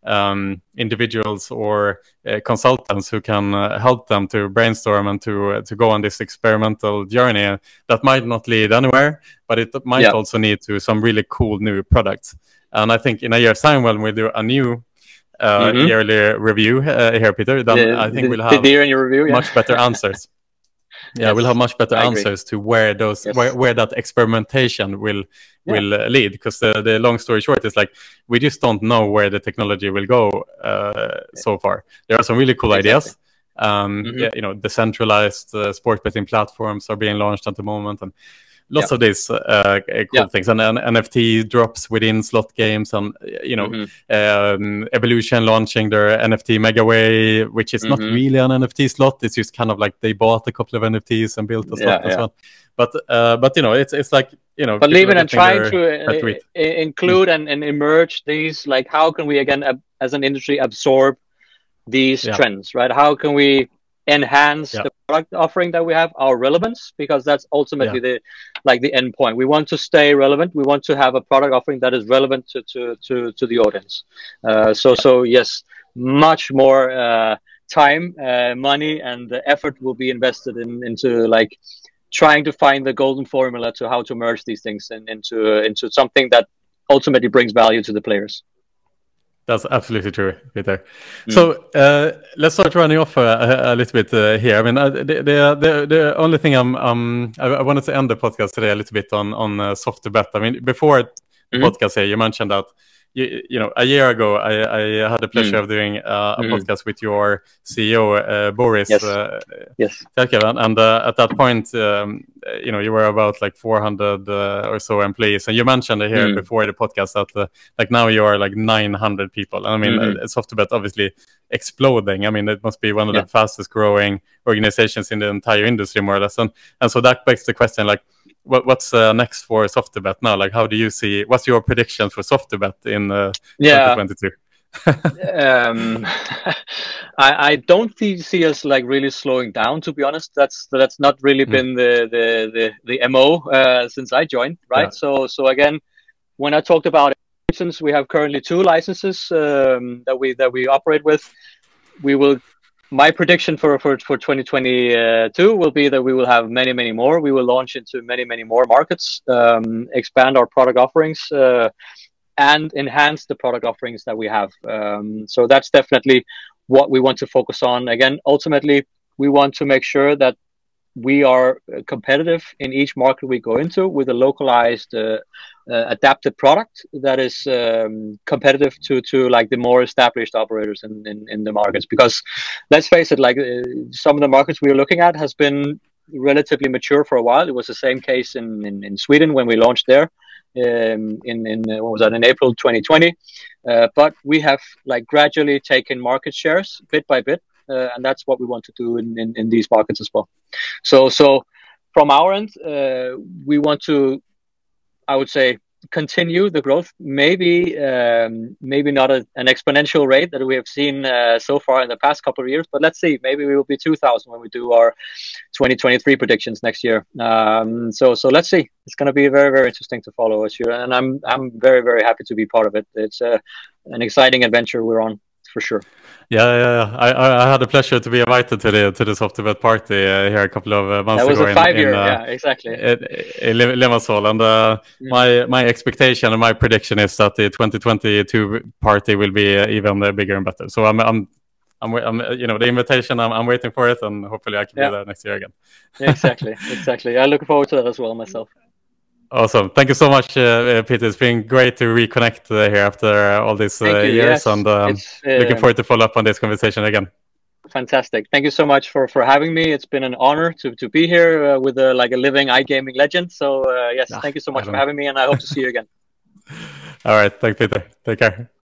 um, individuals or uh, consultants who can uh, help them to brainstorm and to uh, to go on this experimental journey that might not lead anywhere, but it might yeah. also lead to some really cool new products. And I think in a year's time, when we do a new uh, mm-hmm. yearly review uh, here, Peter, then yeah, I think the, we'll have the year in your review, yeah. much better answers. Yeah, yes, we'll have much better answers to where those yes. where, where that experimentation will yeah. will uh, lead. Because the, the long story short is like we just don't know where the technology will go uh, so far. There are some really cool exactly. ideas. Um, mm-hmm. yeah, you know, decentralized uh, sports betting platforms are being launched at the moment, and lots yeah. of these uh, cool yeah. things, and, and N F T drops within slot games, and you know, mm-hmm. um, Evolution launching their N F T Megaway, which is mm-hmm. not really an N F T slot. It's just kind of like they bought a couple of N F Ts and built a slot yeah, as yeah. well. But uh, but you know, it's it's like you know, but leaving and trying to uh, uh, include mm-hmm. and, and emerge these, like how can we again ab- as an industry absorb these yeah. trends, right? How can we enhance yeah. the product offering that we have, our relevance, because that's ultimately yeah. the like the end point. We want to stay relevant. We want to have a product offering that is relevant to to to, to the audience. Uh, so so yes, much more uh, time, uh, money, and effort will be invested in into like trying to find the golden formula to how to merge these things in, into uh, into something that ultimately brings value to the players. That's absolutely true, Peter. Mm. So uh, let's start running off uh, a, a little bit uh, here. I mean, uh, the, the the the only thing I'm um I, I wanted to end the podcast today a little bit on on uh, SoftBet. I mean, before the mm-hmm. podcast here, you mentioned that you, you know, a year ago, I, I had the pleasure mm. of doing uh, a mm. podcast with your C E O, uh, Boris. Yes. Uh, yes. And, and uh, at that point, um, you know, you were about like four hundred uh, or so employees, and you mentioned here mm. before the podcast that uh, like now you are like nine hundred people. And I mean, mm-hmm. uh, SoftObet obviously exploding. I mean, it must be one of yeah. the fastest growing organizations in the entire industry, more or less. And and so that begs the question, like, what what's uh, next for SoftObet now? Like, how do you see? What's your prediction for SoftObet in uh, yeah. twenty twenty-two? um, I, I don't see us like really slowing down. To be honest, that's that's not really mm. been the the the, the M O uh, since I joined, right? Yeah. So so again, when I talked about license, we have currently two licenses um, that we that we operate with. We will. My prediction for for for twenty twenty-two will be that we will have many many more. We will launch into many many more markets, um, expand our product offerings. Uh, and enhance the product offerings that we have. Um, so that's definitely what we want to focus on. Again, ultimately, we want to make sure that we are competitive in each market we go into with a localized, uh, uh, adapted product that is um, competitive to to like the more established operators in, in, in the markets. Because let's face it, like uh, some of the markets we are looking at has been relatively mature for a while. It was the same case in, in, in Sweden when we launched there. Um, in in uh, what was that in April twenty twenty, uh, but we have like gradually taken market shares bit by bit, uh, and that's what we want to do in, in, in these markets as well. So so from our end, uh, we want to, I would say, continue the growth. Maybe um, maybe not a, an exponential rate that we have seen uh, so far in the past couple of years, but let's see. Maybe we will be two thousand when we do our twenty twenty-three predictions next year. Um, so so let's see. It's going to be very very interesting to follow us here, and I'm I'm very very happy to be part of it. It's uh, an exciting adventure we're on. For sure. Yeah, yeah, yeah. I, I had the pleasure to be invited to the to the SoftObet party uh, here a couple of uh, months ago. That was ago a five in, year, in, uh, yeah, exactly. In, in Limassol, and uh, mm. my my expectation and my prediction is that the twenty twenty-two party will be uh, even uh, bigger and better. So I'm I'm I'm, I'm you know the invitation. I'm I'm waiting for it, and hopefully I can yeah. be there next year again. Yeah, exactly, exactly. I look forward to that as well myself. Awesome. Thank you so much, uh, Peter. It's been great to reconnect uh, here after uh, all these uh, years, yes. and um, uh, looking forward to follow up on this conversation again. Fantastic. Thank you so much for, for having me. It's been an honor to, to be here uh, with a, like a living iGaming legend. So uh, yes, ah, thank you so much for having me, and I hope to see you again. All right. Thanks, Peter. Take care.